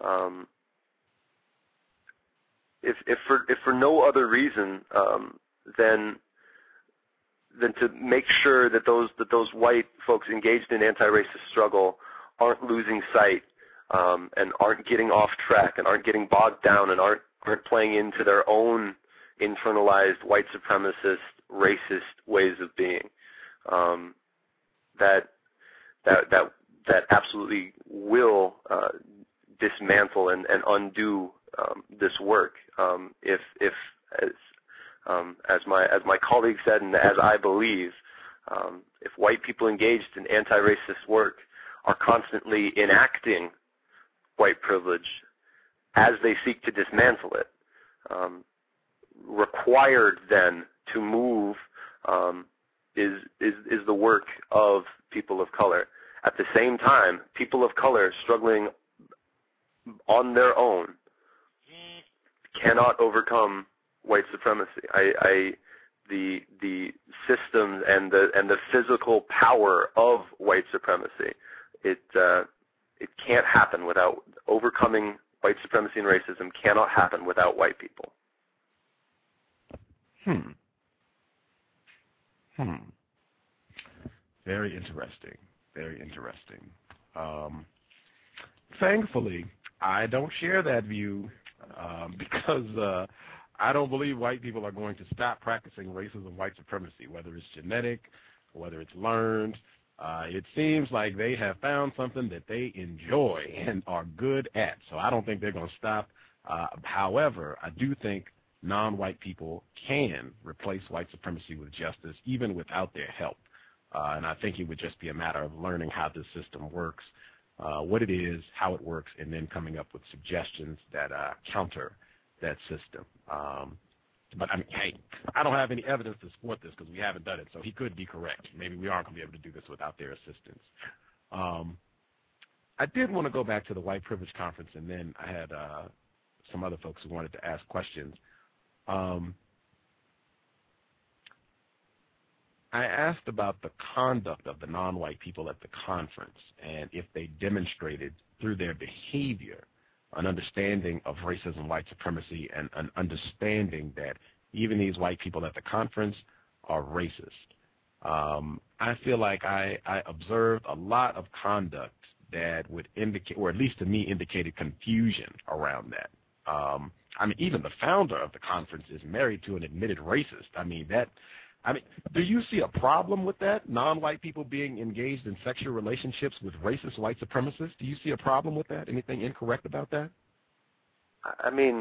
E: If for no other reason than to make sure that those white folks engaged in anti-racist struggle aren't losing sight and aren't getting off track and aren't getting bogged down and aren't playing into their own internalized white supremacist, racist ways of being that absolutely will dismantle and undo this work. If as my colleague said, and as I believe, if white people engaged in anti-racist work are constantly enacting white privilege as they seek to dismantle it, required then to move is the work of people of color. At the same time, people of color struggling on their own cannot overcome white supremacy. The systems and the physical power of white supremacy, it can't happen without overcoming white supremacy and racism. Cannot happen without white people.
D: Very interesting. Very interesting. Thankfully, I don't share that view because I don't believe white people are going to stop practicing racism, white supremacy, whether it's genetic, whether it's learned. It seems like they have found something that they enjoy and are good at. So I don't think they're going to stop. However, I do think non-white people can replace white supremacy with justice, even without their help. And I think it would just be a matter of learning how this system works, what it is, how it works, and then coming up with suggestions that counter that system. But I mean, hey, I don't have any evidence to support this because we haven't done it, so he could be correct. Maybe we aren't going to be able to do this without their assistance. I did want to go back to the White Privilege Conference, and then I had some other folks who wanted to ask questions. I asked about the conduct of the non-white people at the conference and if they demonstrated through their behavior an understanding of racism, white supremacy, and an understanding that even these white people at the conference are racist. I feel like I observed a lot of conduct that would indicate, or at least to me, indicated confusion around that. I mean, even the founder of the conference is married to an admitted racist. I mean, do you see a problem with that? Non-white people being engaged in sexual relationships with racist white supremacists? Do you see a problem with that? Anything incorrect about that?
E: I mean,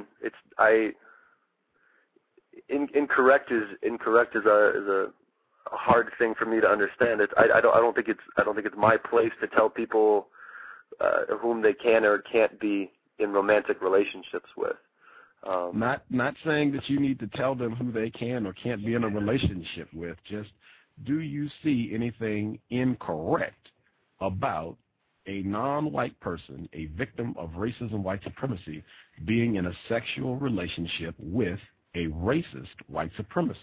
E: incorrect is a hard thing for me to understand. I don't think it's my place to tell people whom they can or can't be in romantic relationships with.
D: Not saying that you need to tell them who they can or can't be in a relationship with. Just, do you see anything incorrect about a non-white person, a victim of racism, white supremacy, being in a sexual relationship with a racist white supremacist?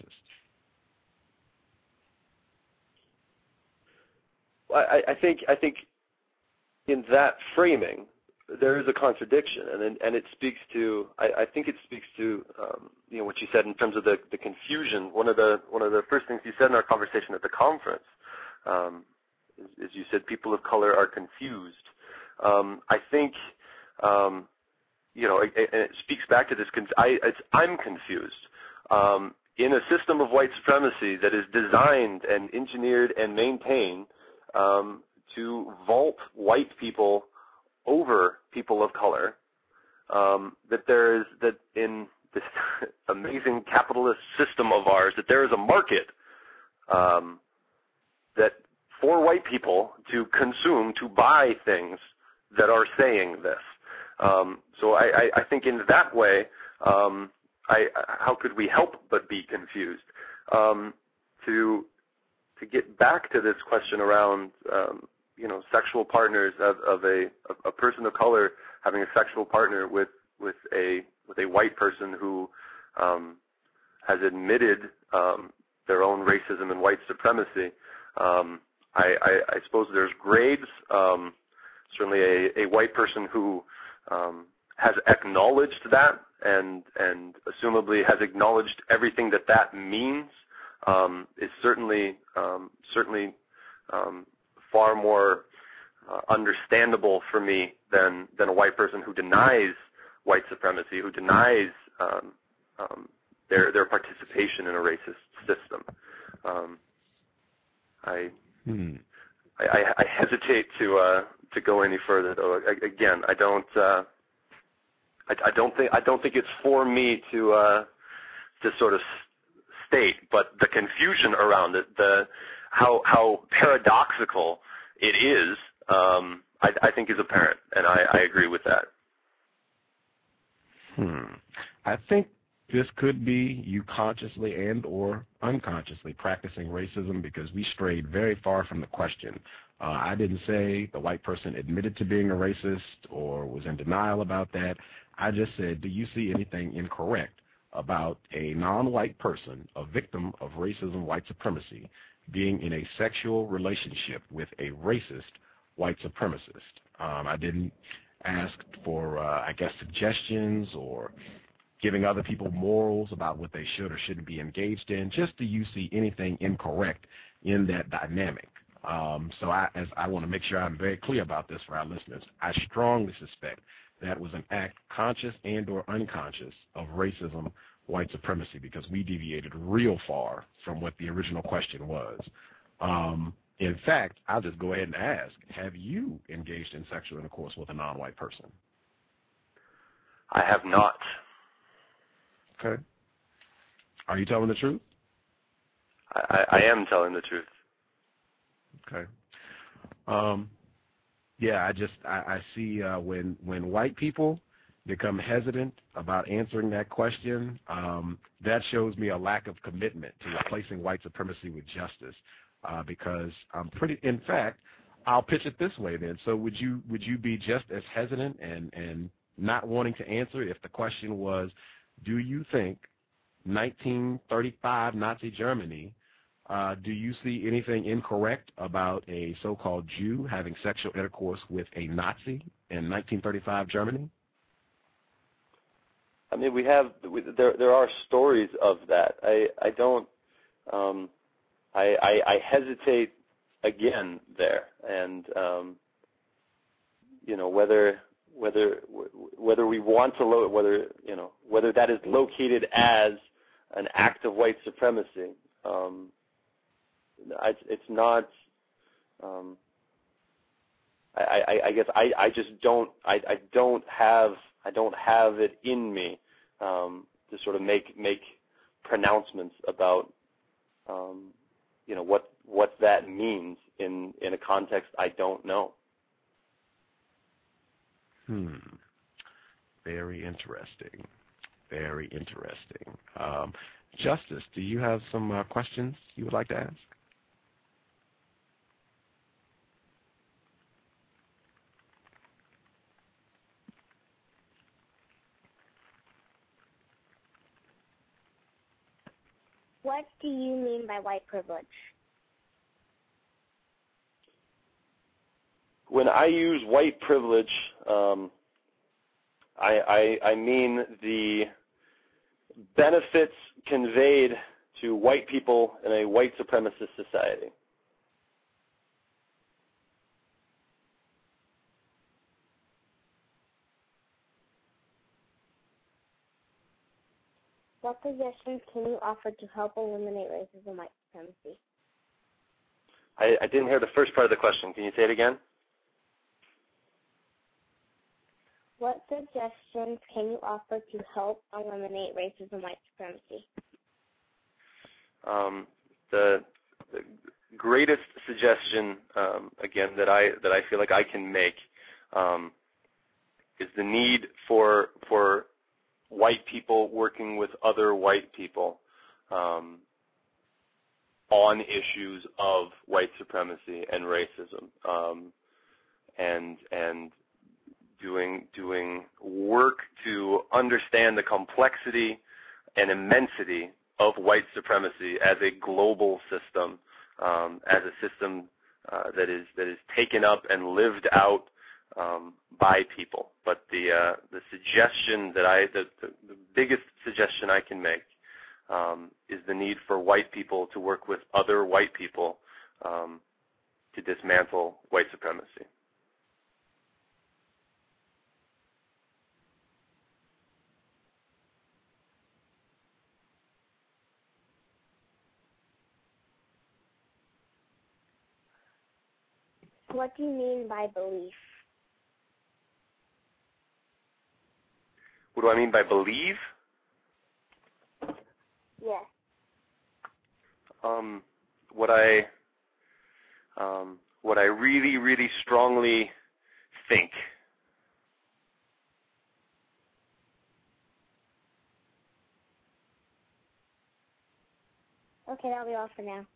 E: Well, I think in that framing, there is a contradiction, and it speaks to. I think it speaks to what you said in terms of the confusion. One of the first things you said in our conversation at the conference is you said people of color are confused. I think and it speaks back to this. I'm confused in a system of white supremacy that is designed and engineered and maintained to vault white people over people of color, that in this amazing capitalist system of ours, that there is a market that for white people to consume, to buy things that are saying this. So I think in that way, how could we help but be confused? To get back to this question around sexual partners of a person of color having a sexual partner with a white person who has admitted their own racism and white supremacy. I suppose there's grades. Certainly a white person who has acknowledged that and assumably has acknowledged everything that means is certainly far more understandable for me than a white person who denies white supremacy, who denies their participation in a racist system. I hesitate to go any further, though. Again, I don't think it's for me to sort of state, but the confusion around it, how paradoxical it is, I think is apparent, and I agree with that.
D: I think this could be you consciously and or unconsciously practicing racism, because we strayed very far from the question. I didn't say the white person admitted to being a racist or was in denial about that. I just said, do you see anything incorrect about a non-white person, a victim of racism, white supremacy, being in a sexual relationship with a racist white supremacist? I didn't ask for, suggestions or giving other people morals about what they should or shouldn't be engaged in. Just do you see anything incorrect in that dynamic? So I want to make sure I'm very clear about this for our listeners. I strongly suspect that was an act, conscious and or unconscious, of racism, white supremacy, because we deviated real far from what the original question was. In fact, I'll just go ahead and ask, have you engaged in sexual intercourse with a non-white person?
E: I have not.
D: Okay. Are you telling the truth?
E: I am telling the truth.
D: Okay. I see when white people become hesitant about answering that question, that shows me a lack of commitment to replacing white supremacy with justice. Because in fact, I'll pitch it this way then. So would you be just as hesitant and not wanting to answer if the question was, do you think 1935 Nazi Germany, do you see anything incorrect about a so-called Jew having sexual intercourse with a Nazi in 1935 Germany?
E: I mean, there are stories of that. I hesitate again there, and whether we want to whether that is located as an act of white supremacy, it's not. I guess I just don't. I don't have it in me to sort of make pronouncements about what that means in a context I don't know.
D: Very interesting. Very interesting. Justice, do you have some questions you would like to ask?
F: What do you mean by white privilege?
E: When I use white privilege, I mean the benefits conveyed to white people in a white supremacist society.
F: What suggestions can you offer to help eliminate racism and white supremacy?
E: I didn't hear the first part of the question. Can you say it again?
F: What suggestions can you offer to help eliminate racism and white supremacy?
E: The greatest suggestion, again, that I feel like I can make is the need for white people working with other white people on issues of white supremacy and racism, and doing work to understand the complexity and immensity of white supremacy as a global system, as a system that is taken up and lived out by people. But the suggestion the biggest suggestion I can make is the need for white people to work with other white people to dismantle white supremacy.
F: What do you mean by belief?
E: What do I mean by believe?
F: Yes.
E: What I really, really strongly think.
F: Okay, that'll be all for now.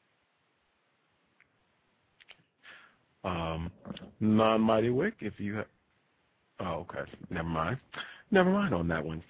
D: Non-Mighty Wick, if you have... Oh, okay. Never mind on that one.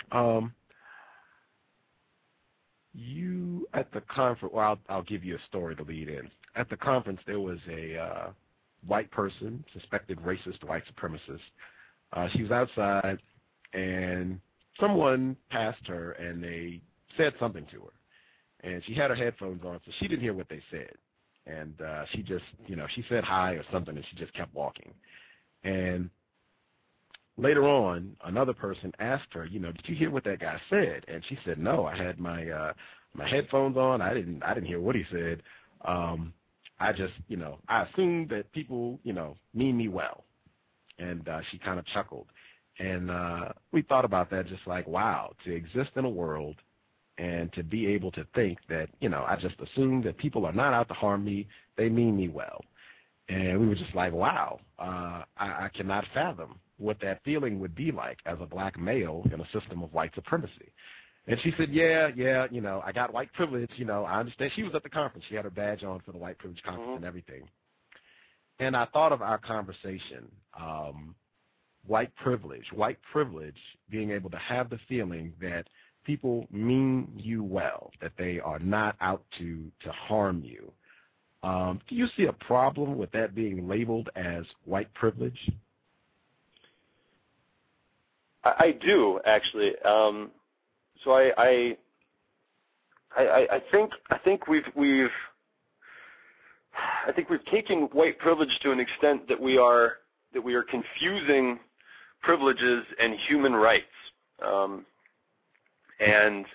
D: You, at the conference, well, I'll give you a story to lead in. At the conference, there was a white person, suspected racist white supremacist. She was outside, and someone passed her, and they said something to her. And she had her headphones on, so she didn't hear what they said. And she just, she said hi or something, and she just kept walking. And later on, another person asked her, did you hear what that guy said? And she said, no, I had my headphones on. I didn't hear what he said. I just, I assumed that people, mean me well. And she kind of chuckled. And we thought about that, just like, wow, to exist in a world and to be able to think that, I just assume that people are not out to harm me. They mean me well. And we were just like, wow, I cannot fathom what that feeling would be like as a black male in a system of white supremacy. And she said, yeah, I got white privilege, I understand. She was at the conference. She had her badge on for the white privilege conference and everything. And I thought of our conversation, white privilege being able to have the feeling that people mean you well, that they are not out to harm you. Do you see a problem with that being labeled as white privilege?
E: I do, actually. So I think we've taken white privilege to an extent that we are confusing privileges and human rights, and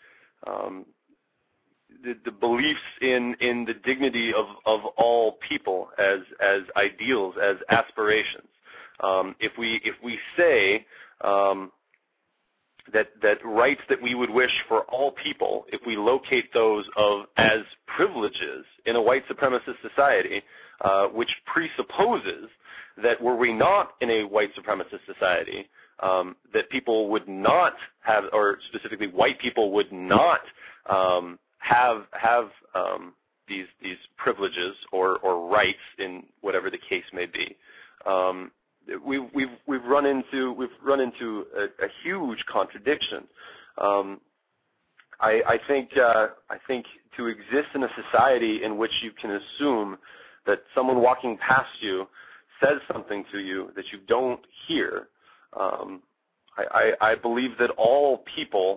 E: the beliefs in the dignity of all people as ideals, as aspirations. If we say that rights that we would wish for all people, if we locate those as privileges in a white supremacist society, which presupposes that were we not in a white supremacist society, that people would not have, or specifically white people would not have these privileges or rights in whatever the case may be. We've run into a huge contradiction. I think to exist in a society in which you can assume that someone walking past you says something to you that you don't hear, I believe that all people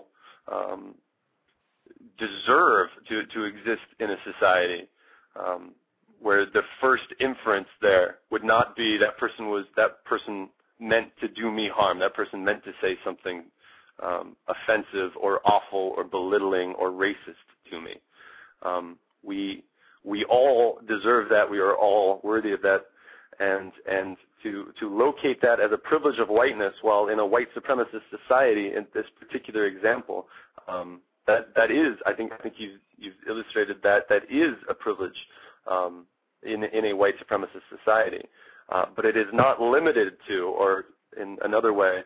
E: deserve to exist in a society where the first inference there would not be that person meant to do me harm, that person meant to say something offensive or awful or belittling or racist to me. We all deserve that. We are all worthy of that. And to locate that as a privilege of whiteness while in a white supremacist society in this particular example, that is, I think you've illustrated that is a privilege in a white supremacist society. But it is not limited to, or in another way,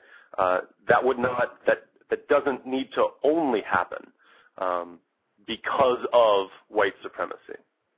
E: that doesn't need to only happen because of white supremacy.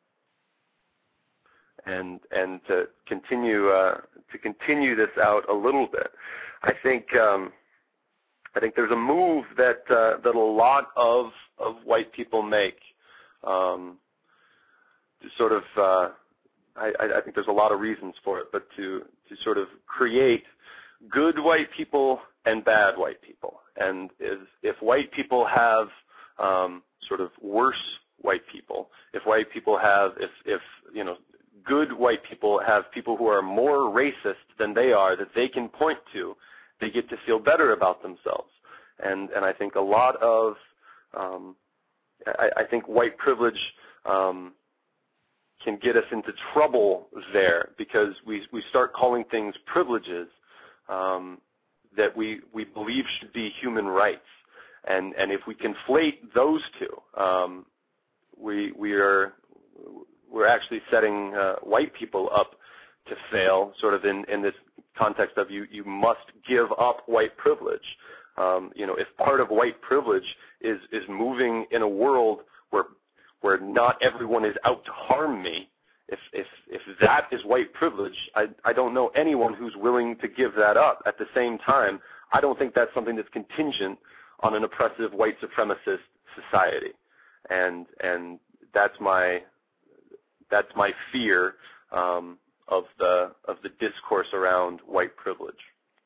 E: And to continue this out a little bit, I think there's a move that a lot of white people make to sort of I think there's a lot of reasons for it, but to sort of create good white people and bad white people. And if white people have sort of worse white people, if good white people have people who are more racist than they are that they can point to, they get to feel better about themselves. And I think a lot of I think white privilege get us into trouble there, because we start calling things privileges that we believe should be human rights, and if we conflate those two, we're actually setting white people up to fail, sort of in this context of you must give up white privilege. If part of white privilege is moving in a world where not everyone is out to harm me, if that is white privilege, I don't know anyone who's willing to give that up. At the same time, I don't think that's something that's contingent on an oppressive white supremacist society, and that's my fear of the discourse around white privilege.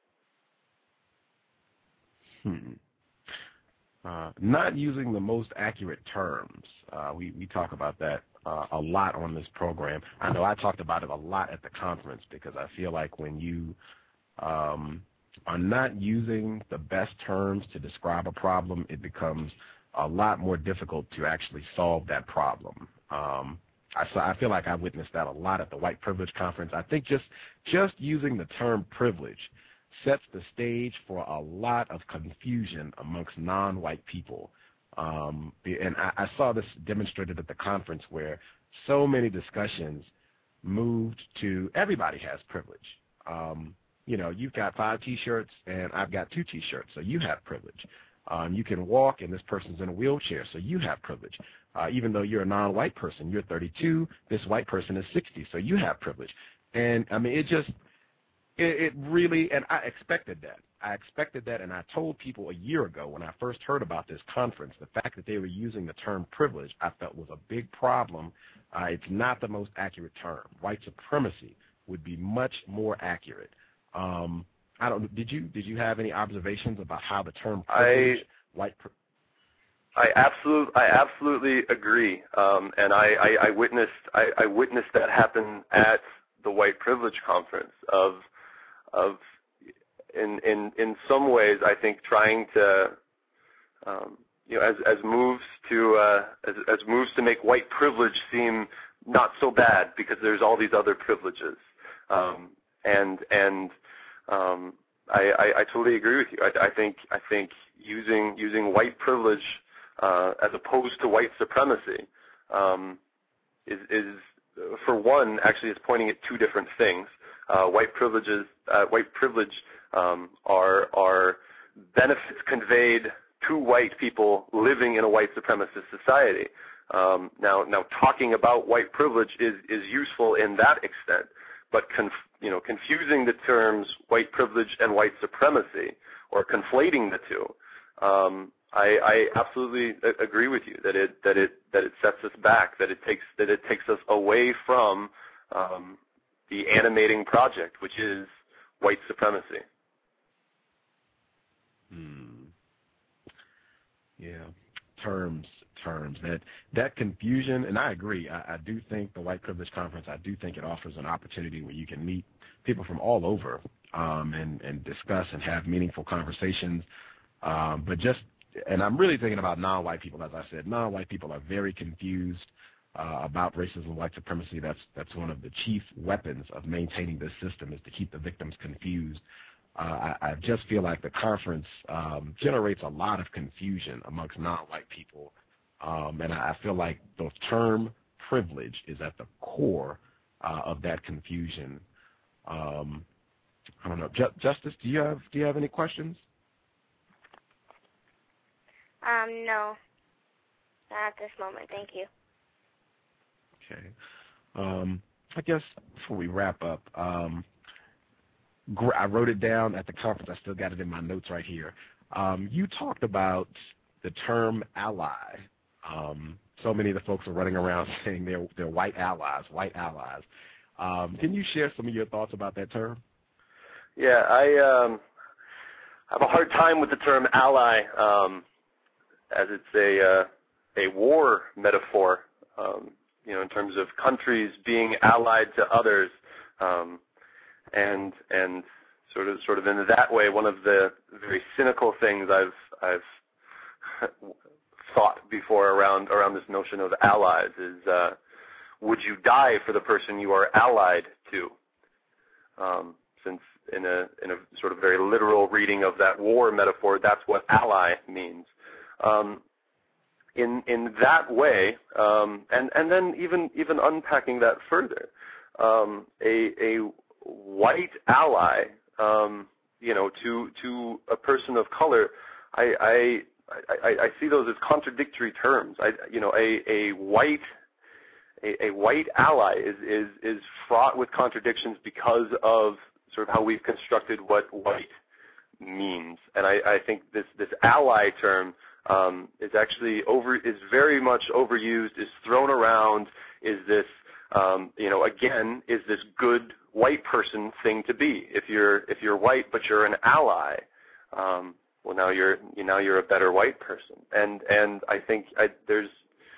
D: Not using the most accurate terms. We talk about that a lot on this program. I know I talked about it a lot at the conference, because I feel like when you are not using the best terms to describe a problem, it becomes a lot more difficult to actually solve that problem. I feel like I witnessed that a lot at the White Privilege Conference. I think just using the term privilege sets the stage for a lot of confusion amongst non-white people. And I saw this demonstrated at the conference, where so many discussions moved to everybody has privilege. You've got 5 T-shirts and I've got 2 T-shirts, so you have privilege. You can walk and this person's in a wheelchair, so you have privilege. Even though you're a non-white person, you're 32, this white person is 60, so you have privilege. And I mean, it really, and I expected that. And I told people a year ago when I first heard about this conference, the fact that they were using the term privilege, I felt was a big problem. It's not the most accurate term. White supremacy would be much more accurate. Did you have any observations about how the term privilege,
E: I absolutely agree, and I witnessed that happen at the White Privilege Conference. In some ways, I think trying to as moves to make white privilege seem not so bad, because there's all these other privileges, and I totally agree with you. I think using white privilege as opposed to white supremacy is for one, actually is pointing at 2 different things. White privilege are benefits conveyed to white people living in a white supremacist society. Now talking about white privilege is useful in that extent, but confusing the terms white privilege and white supremacy, or conflating the two, I absolutely agree with you that it sets us back, that it takes us away from the animating project, which is white supremacy.
D: Yeah, terms. That confusion, and I agree. I do think the White Privilege Conference, I do think it offers an opportunity where you can meet people from all over and discuss and have meaningful conversations. And I'm really thinking about non-white people. As I said, non-white people are very confused about racism, white supremacy. That's one of the chief weapons of maintaining this system, is to keep the victims confused. I just feel like the conference generates a lot of confusion amongst non-white people, and I feel like the term privilege is at the core of that confusion. I don't know, Justice, do you have any questions?
F: No, not at this moment. Thank you.
D: Okay. I guess before we wrap up, I wrote it down at the conference. I still got it in my notes right here. You talked about the term ally. So many of the folks are running around saying they're white allies. Can you share some of your thoughts about that term?
E: Yeah, I have a hard time with the term ally, as it's a war metaphor, in terms of countries being allied to others, and sort of in that way, one of the very cynical things I've thought before around this notion of allies is would you die for the person you are allied to? Since in a sort of very literal reading of that war metaphor, that's what ally means. In that way, and then even unpacking that further, a white ally, to a person of color, I see those as contradictory terms. A white ally is fraught with contradictions because of sort of how we've constructed what white means, and I think this ally term is actually is very much overused, is thrown around, is this again, is this good white person thing to be? If you're white but you're an ally, well, now you're a better white person, and I think there's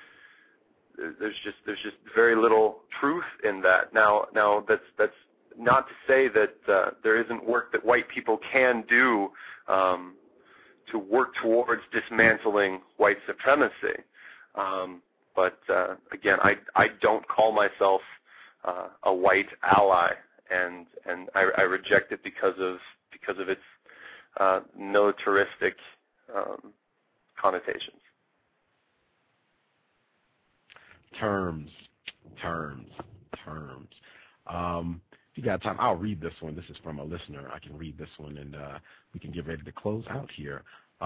E: just very little truth in that. Now that's not to say that there isn't work that white people can do to work towards dismantling white supremacy. But again, I don't call myself a white ally, and I reject it because of its militaristic connotations.
D: Terms. If you got time, I'll read this one. This is from a listener. I can read this one, and we can get ready to close out here.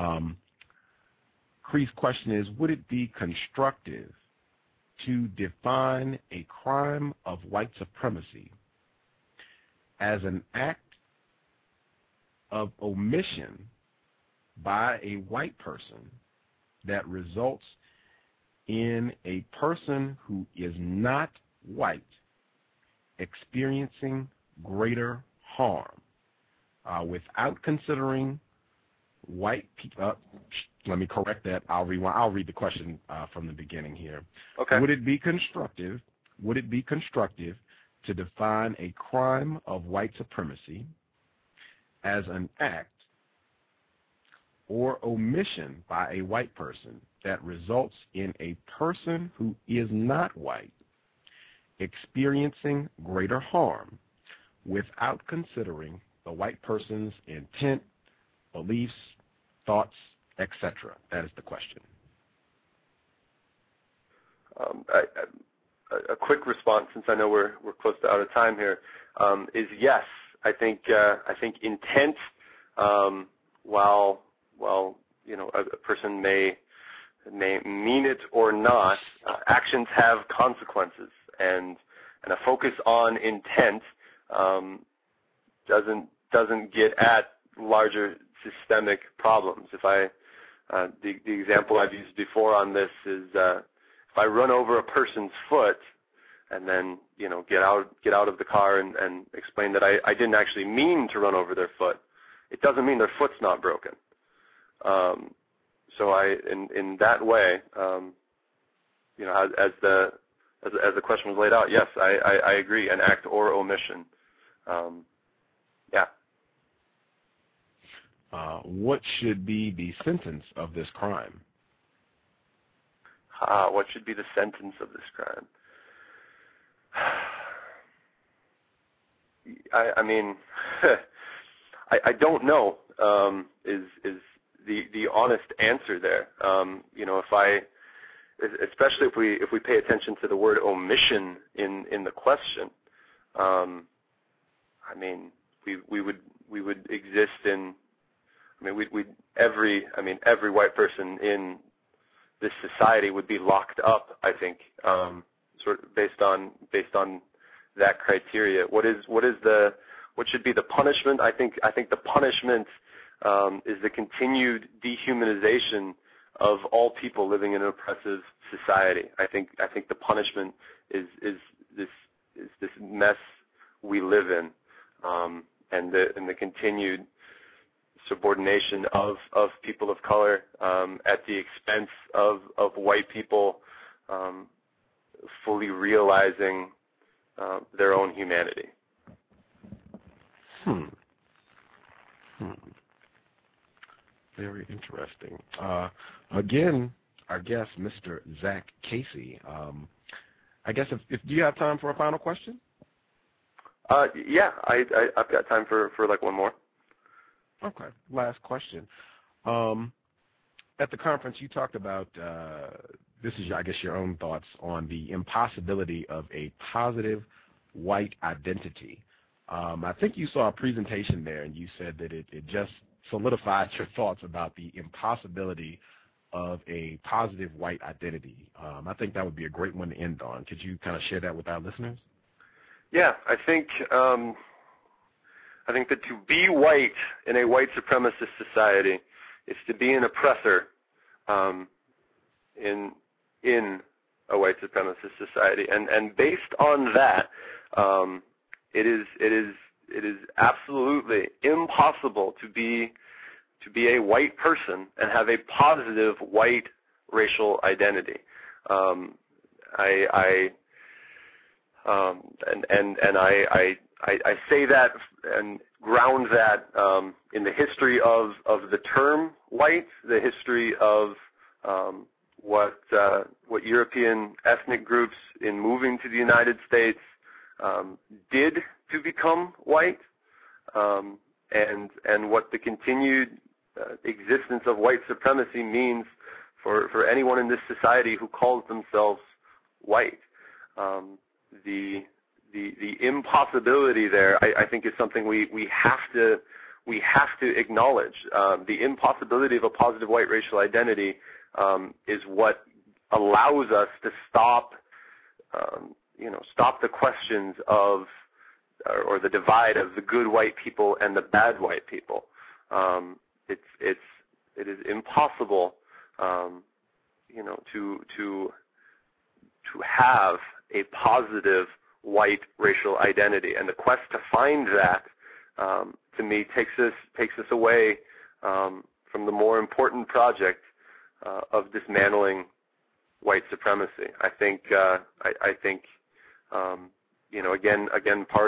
D: Cree's question is, would it be constructive to define a crime of white supremacy as an act of omission by a white person that results in a person who is not white experiencing greater harm without considering white people? Let me correct that. I'll read the question from the beginning here.
E: Okay.
D: Would it be constructive to define a crime of white supremacy as an act or omission by a white person that results in a person who is not white experiencing greater harm without considering the white person's intent, beliefs, thoughts, etc.? That is the question.
E: A quick response, since I know we're close to out of time here, is yes. I think intent, while a person may mean it or not, actions have consequences, and a focus on intent doesn't get at larger systemic problems. The example I've used before on this is if I run over a person's foot and then get out of the car and explain that I didn't actually mean to run over their foot, it doesn't mean their foot's not broken. So in that way, as the question was laid out, yes, I agree, an act or omission. Yeah.
D: What should be the sentence of this crime?
E: What should be the sentence of this crime? I mean, I don't know. Is the honest answer there? Especially if we pay attention to the word omission in the question. I mean, we would exist in. I mean, every white person in this society would be locked up, I think, sort of based on that criteria. What should be the punishment? I think the punishment is the continued dehumanization of all people living in an oppressive society. I think the punishment is this mess we live in, and the continued subordination of people of color at the expense of white people fully realizing their own humanity.
D: Very interesting. Again, our guest, Mr. Zach Casey. I guess if do you have time for a final question?
E: Yeah, I've got time for like one more.
D: Okay, last question. At the conference, you talked about this is, I guess, your own thoughts on the impossibility of a positive white identity. I think you saw a presentation there, and you said that it just solidified your thoughts about the impossibility of a positive white identity. I think that would be a great one to end on. Could you kind of share that with our listeners?
E: Yeah, I think that to be white in a white supremacist society is to be an oppressor in a white supremacist society, and based on that, it is absolutely impossible to be a white person and have a positive white racial identity. I say that and ground that in the history of the term white, the history of what European ethnic groups in moving to the United States did to become white, and what the continued existence of white supremacy means for anyone in this society who calls themselves white. The impossibility there, I think, is something we have to acknowledge. The impossibility of a positive white racial identity is what allows us to stop the questions of or the divide of the good white people and the bad white people. It is impossible, to have a positive white racial identity, and the quest to find that, to me, takes us away from the more important project of dismantling white supremacy. I think again, part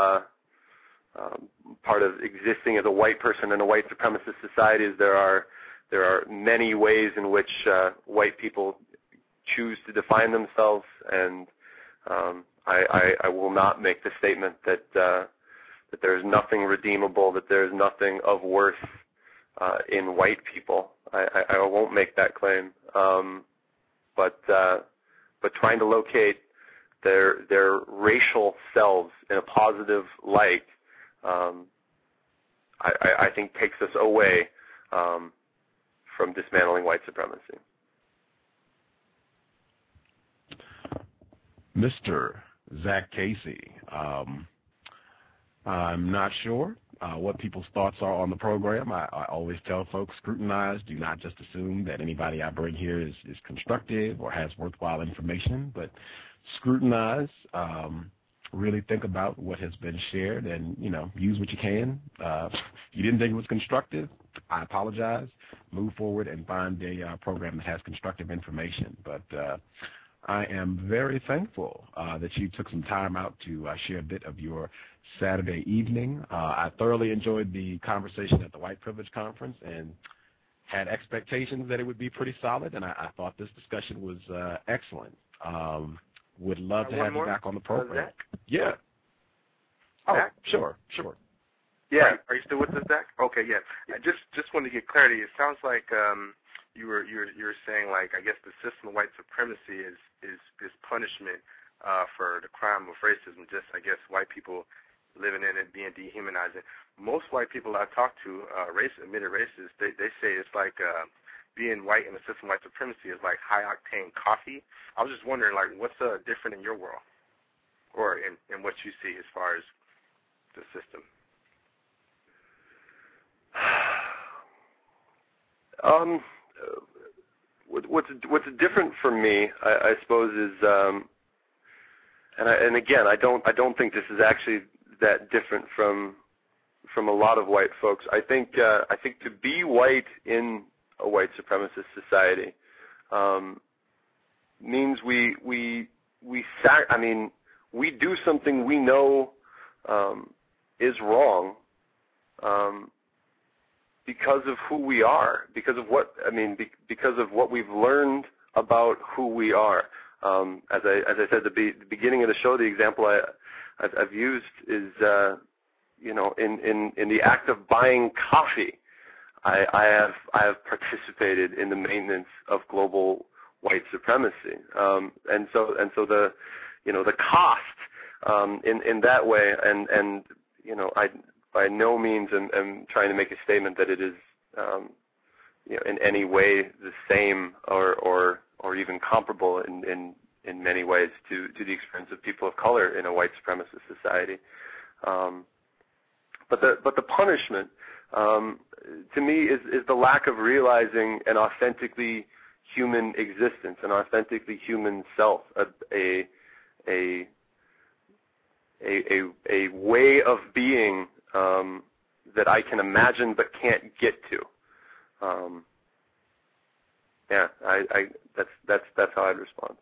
E: of existing as a white person in a white supremacist society is there are many ways in which white people choose to define themselves, and I will not make the statement that there is nothing redeemable, that there is nothing of worth in white people. I won't make that claim. But trying to locate their racial selves in a positive light, I think takes us away from dismantling white supremacy.
D: Mr. Zach Casey, I'm not sure what people's thoughts are on the program. I always tell folks, scrutinize. Do not just assume that anybody I bring here is constructive or has worthwhile information, but scrutinize. Really think about what has been shared and, use what you can. If you didn't think it was constructive, I apologize. Move forward and find a program that has constructive information. But I am very thankful that you took some time out to share a bit of your Saturday evening. I thoroughly enjoyed the conversation at the White Privilege Conference and had expectations that it would be pretty solid, and I thought this discussion was excellent. Would love to have you back on the program.
E: Zach?
D: Yeah. Oh,
I: Zach?
D: Sure.
I: Yeah. Are you still with us, Zach? Okay, yeah. I just wanted to get clarity. It sounds like you were saying, like, I guess the system of white supremacy is punishment for the crime of racism. Just, I guess, white people living in it being dehumanizing. Most white people I talk to, admitted racists, they say it's like being white in the system of white supremacy is like high octane coffee. I was just wondering, like, what's different in your world, or in what you see as far as the system?
E: What's different for me, I suppose, is and again, I don't think this is actually that different from a lot of white folks. I think to be white in a white supremacist society means we do something we know is wrong because of who we are, because of what we've learned about who we are. As I said at the beginning of the show, the example I've used is, in the act of buying coffee, I have participated in the maintenance of global white supremacy, and so the cost in that way, and I by no means am trying to make a statement that it is in any way the same or even comparable in many ways to the experience of people of color in a white supremacist society. But the punishment, to me, is the lack of realizing an authentically human existence, an authentically human self, a way of being that I can imagine but can't get to. That's how I'd respond.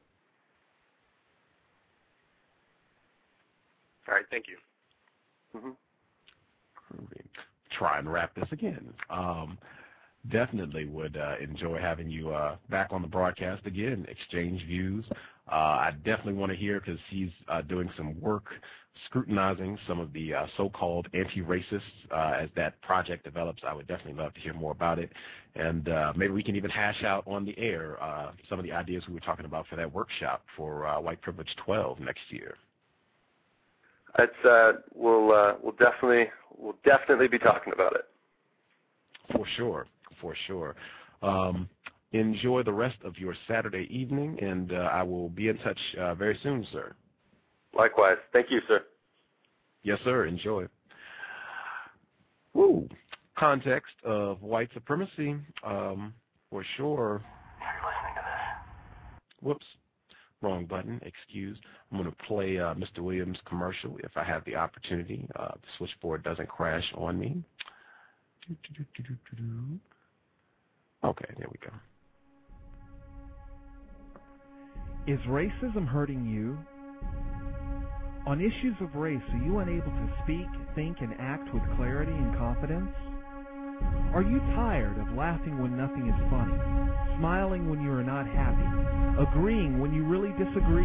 I: All right, thank you.
E: Mm-hmm.
D: Try and wrap this again. Definitely would enjoy having you back on the broadcast again, exchange views. I definitely want to hear, because he's doing some work scrutinizing some of the so-called anti-racists as that project develops. I would definitely love to hear more about it. And maybe we can even hash out on the air some of the ideas we were talking about for that workshop for White Privilege 12 next year.
E: We'll definitely be talking about it.
D: For sure. Enjoy the rest of your Saturday evening, and I will be in touch very soon, sir.
E: Likewise. Thank you, sir.
D: Yes, sir. Enjoy. Woo. Context of white supremacy, for sure.
J: You're listening to this.
D: Whoops. Wrong button. Excuse. I'm going to play Mr. Williams' commercial if I have the opportunity. The switchboard doesn't crash on me. Okay, there we go.
B: Is racism hurting you? On issues of race, are you unable to speak, think, and act with clarity and confidence? Are you tired of laughing when nothing is funny, smiling when you are not happy, agreeing when you really disagree?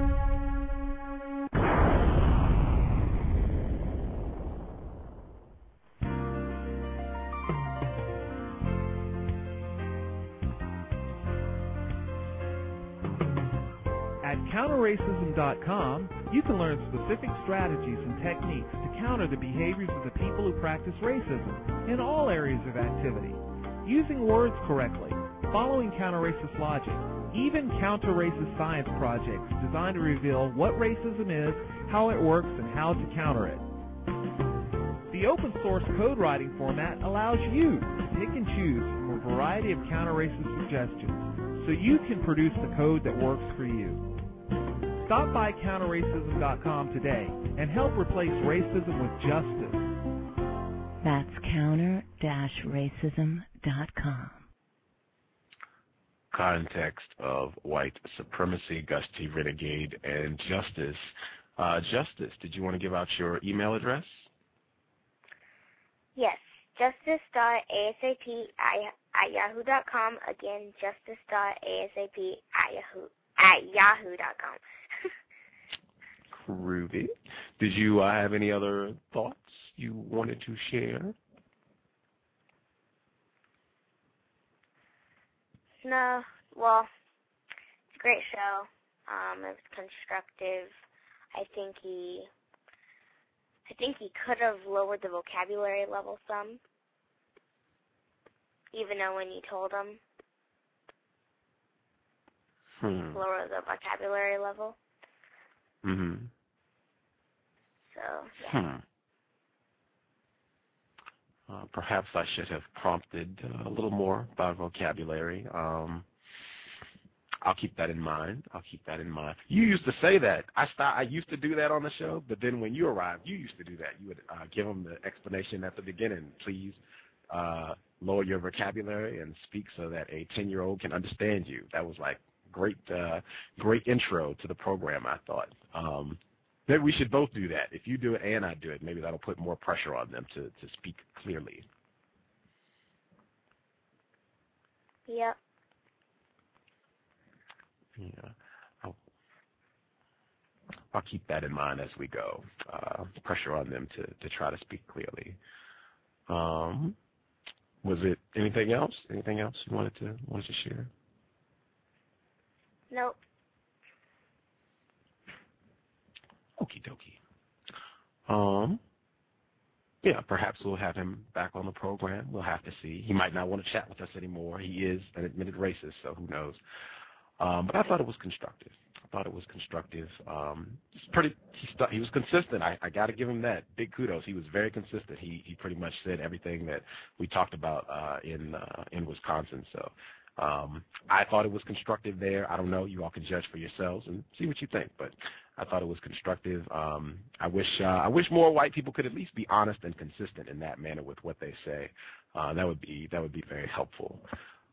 B: At counterracism.com, you can learn specific strategies and techniques to counter the behaviors of the people who practice racism in all areas of activity, using words correctly, following counter-racist logic, even counter-racist science projects designed to reveal what racism is, how it works, and how to counter it. The open-source code writing format allows you to pick and choose from a variety of counter-racist suggestions so you can produce the code that works for you. Stop by counterracism.com today and help replace racism with justice.
C: That's counter-racism.com.
D: Context of white supremacy, Gus T. Renegade, and Justice. Justice, did you want to give out your email address?
F: Yes, justice.asap@yahoo.com. Again, justice.asap@yahoo.com.
D: Groovy. Did you have any other thoughts you wanted to share?
F: No, well, it's a great show. It was constructive. I think he could have lowered the vocabulary level some, even though when you told him lower the vocabulary level.
D: Mm-hmm.
F: So, yeah.
D: Perhaps I should have prompted a little more about vocabulary. I'll keep that in mind. You used to say that. I used to do that on the show, but then when you arrived, you used to do that. You would give them the explanation at the beginning. Please lower your vocabulary and speak so that a 10-year-old can understand you. That was like great intro to the program, I thought. Maybe we should both do that. If you do it and I do it, maybe that'll put more pressure on them to speak clearly.
F: Yep.
D: Yeah. I'll keep that in mind as we go. Pressure on them to try to speak clearly. Was it anything else? Anything else you wanted to share?
F: Nope.
D: Okie dokie. Yeah, perhaps we'll have him back on the program. We'll have to see. He might not want to chat with us anymore. He is an admitted racist, so who knows. But I thought it was constructive. He was consistent. I got to give him that. Big kudos. He was very consistent. He pretty much said everything that we talked about in Wisconsin. So I thought it was constructive there. I don't know. You all can judge for yourselves and see what you think. But I thought it was constructive. I wish more white people could at least be honest and consistent in that manner with what they say. That would be very helpful.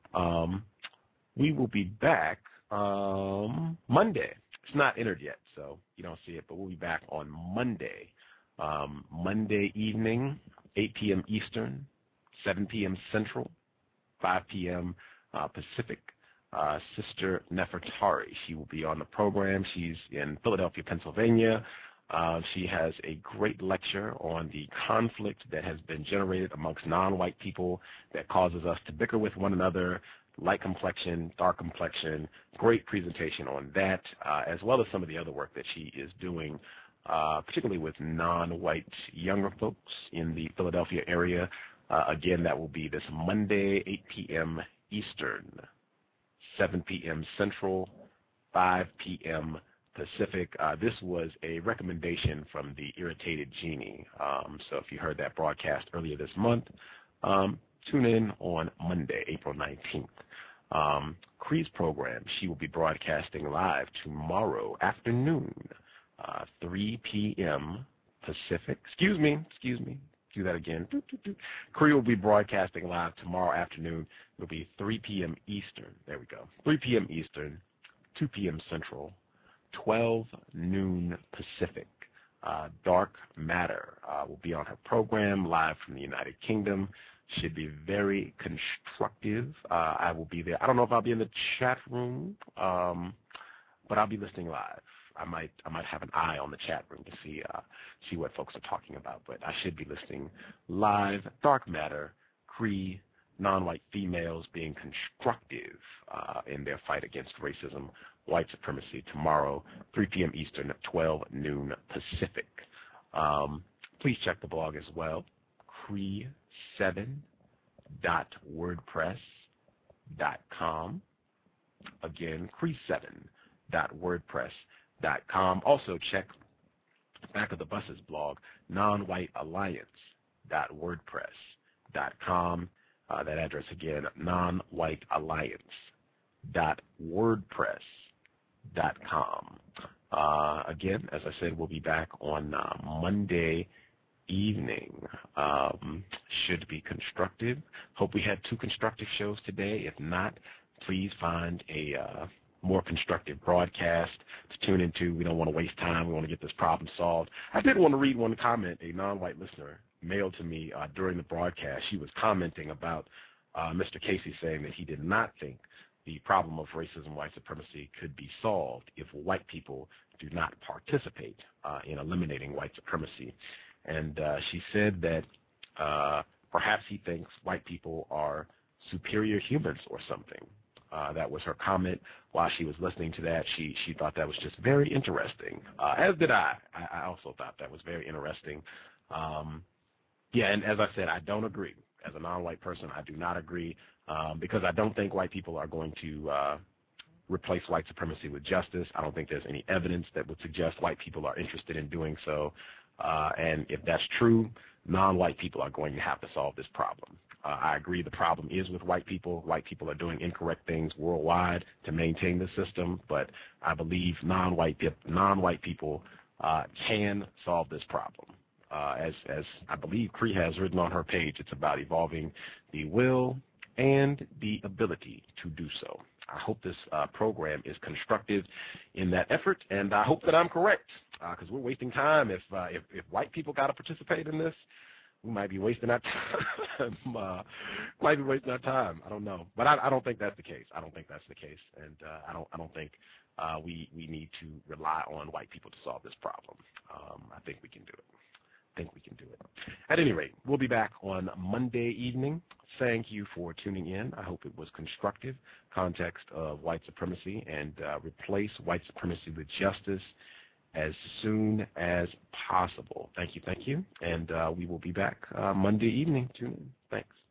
D: We will be back Monday. It's not entered yet, so you don't see it, but we'll be back on Monday. Monday evening, 8 p.m. Eastern, 7 p.m. Central, 5 p.m. Pacific. Sister Nefertari, she will be on the program. She's in Philadelphia, Pennsylvania. She has a great lecture on the conflict that has been generated amongst non-white people that causes us to bicker with one another, light complexion, dark complexion. Great presentation on that, as well as some of the other work that she is doing, particularly with non-white younger folks in the Philadelphia area. Again, that will be this Monday, 8 p.m. Eastern, 7 p.m. Central, 5 p.m. Pacific. This was a recommendation from the Irritated Genie. So if you heard that broadcast earlier this month, tune in on Monday, April 19th. Cree's program, she will be broadcasting live tomorrow afternoon, 3 p.m. Pacific. Excuse me. Do that again. Cree will be broadcasting live tomorrow afternoon. It will be 3 p.m. Eastern. There we go. 3 p.m. Eastern, 2 p.m. Central, 12 noon Pacific. Dark Matter will be on her program live from the United Kingdom. Should be very constructive. I will be there. I don't know if I'll be in the chat room, but I'll be listening live. I might have an eye on the chat room to see what folks are talking about, but I should be listening live. Dark Matter, Cree, non-white females being constructive in their fight against racism, white supremacy tomorrow, 3 p.m. Eastern, 12 noon Pacific. Please check the blog as well, cree7.wordpress.com. Again, cree7.wordpress.com. Also check Back of the Buses blog, nonwhitealliance.wordpress.com. That address again, nonwhitealliance.wordpress.com. Again, as I said, we'll be back on Monday evening. Should be constructive. Hope we had 2 constructive shows today. If not, please find a more constructive broadcast to tune into. We don't want to waste time. We want to get this problem solved. I did want to read one comment a non-white listener mailed to me during the broadcast. She was commenting about Mr. Casey saying that he did not think the problem of racism, white supremacy could be solved if white people do not participate in eliminating white supremacy. And she said that perhaps he thinks white people are superior humans or something. That was her comment while she was listening to that. She thought that was just very interesting, as did I. I also thought that was very interesting. Yeah, and as I said, I don't agree. As a non-white person, I do not agree because I don't think white people are going to replace white supremacy with justice. I don't think there's any evidence that would suggest white people are interested in doing so. And if that's true, non-white people are going to have to solve this problem. I agree the problem is with white people. White people are doing incorrect things worldwide to maintain the system, but I believe non-white people can solve this problem. As I believe Cree has written on her page, it's about evolving the will and the ability to do so. I hope this program is constructive in that effort, and I hope that I'm correct, because we're wasting time if white people got to participate in this. we might be wasting our time. I don't know, but I don't think that's the case. And I don't think we need to rely on white people to solve this problem. I think we can do it. At any rate, we'll be back on Monday evening. Thank you for tuning in. I hope it was constructive. Context of white supremacy, and replace white supremacy with justice as soon as possible. Thank you. And we will be back Monday evening. Tune in. Thanks.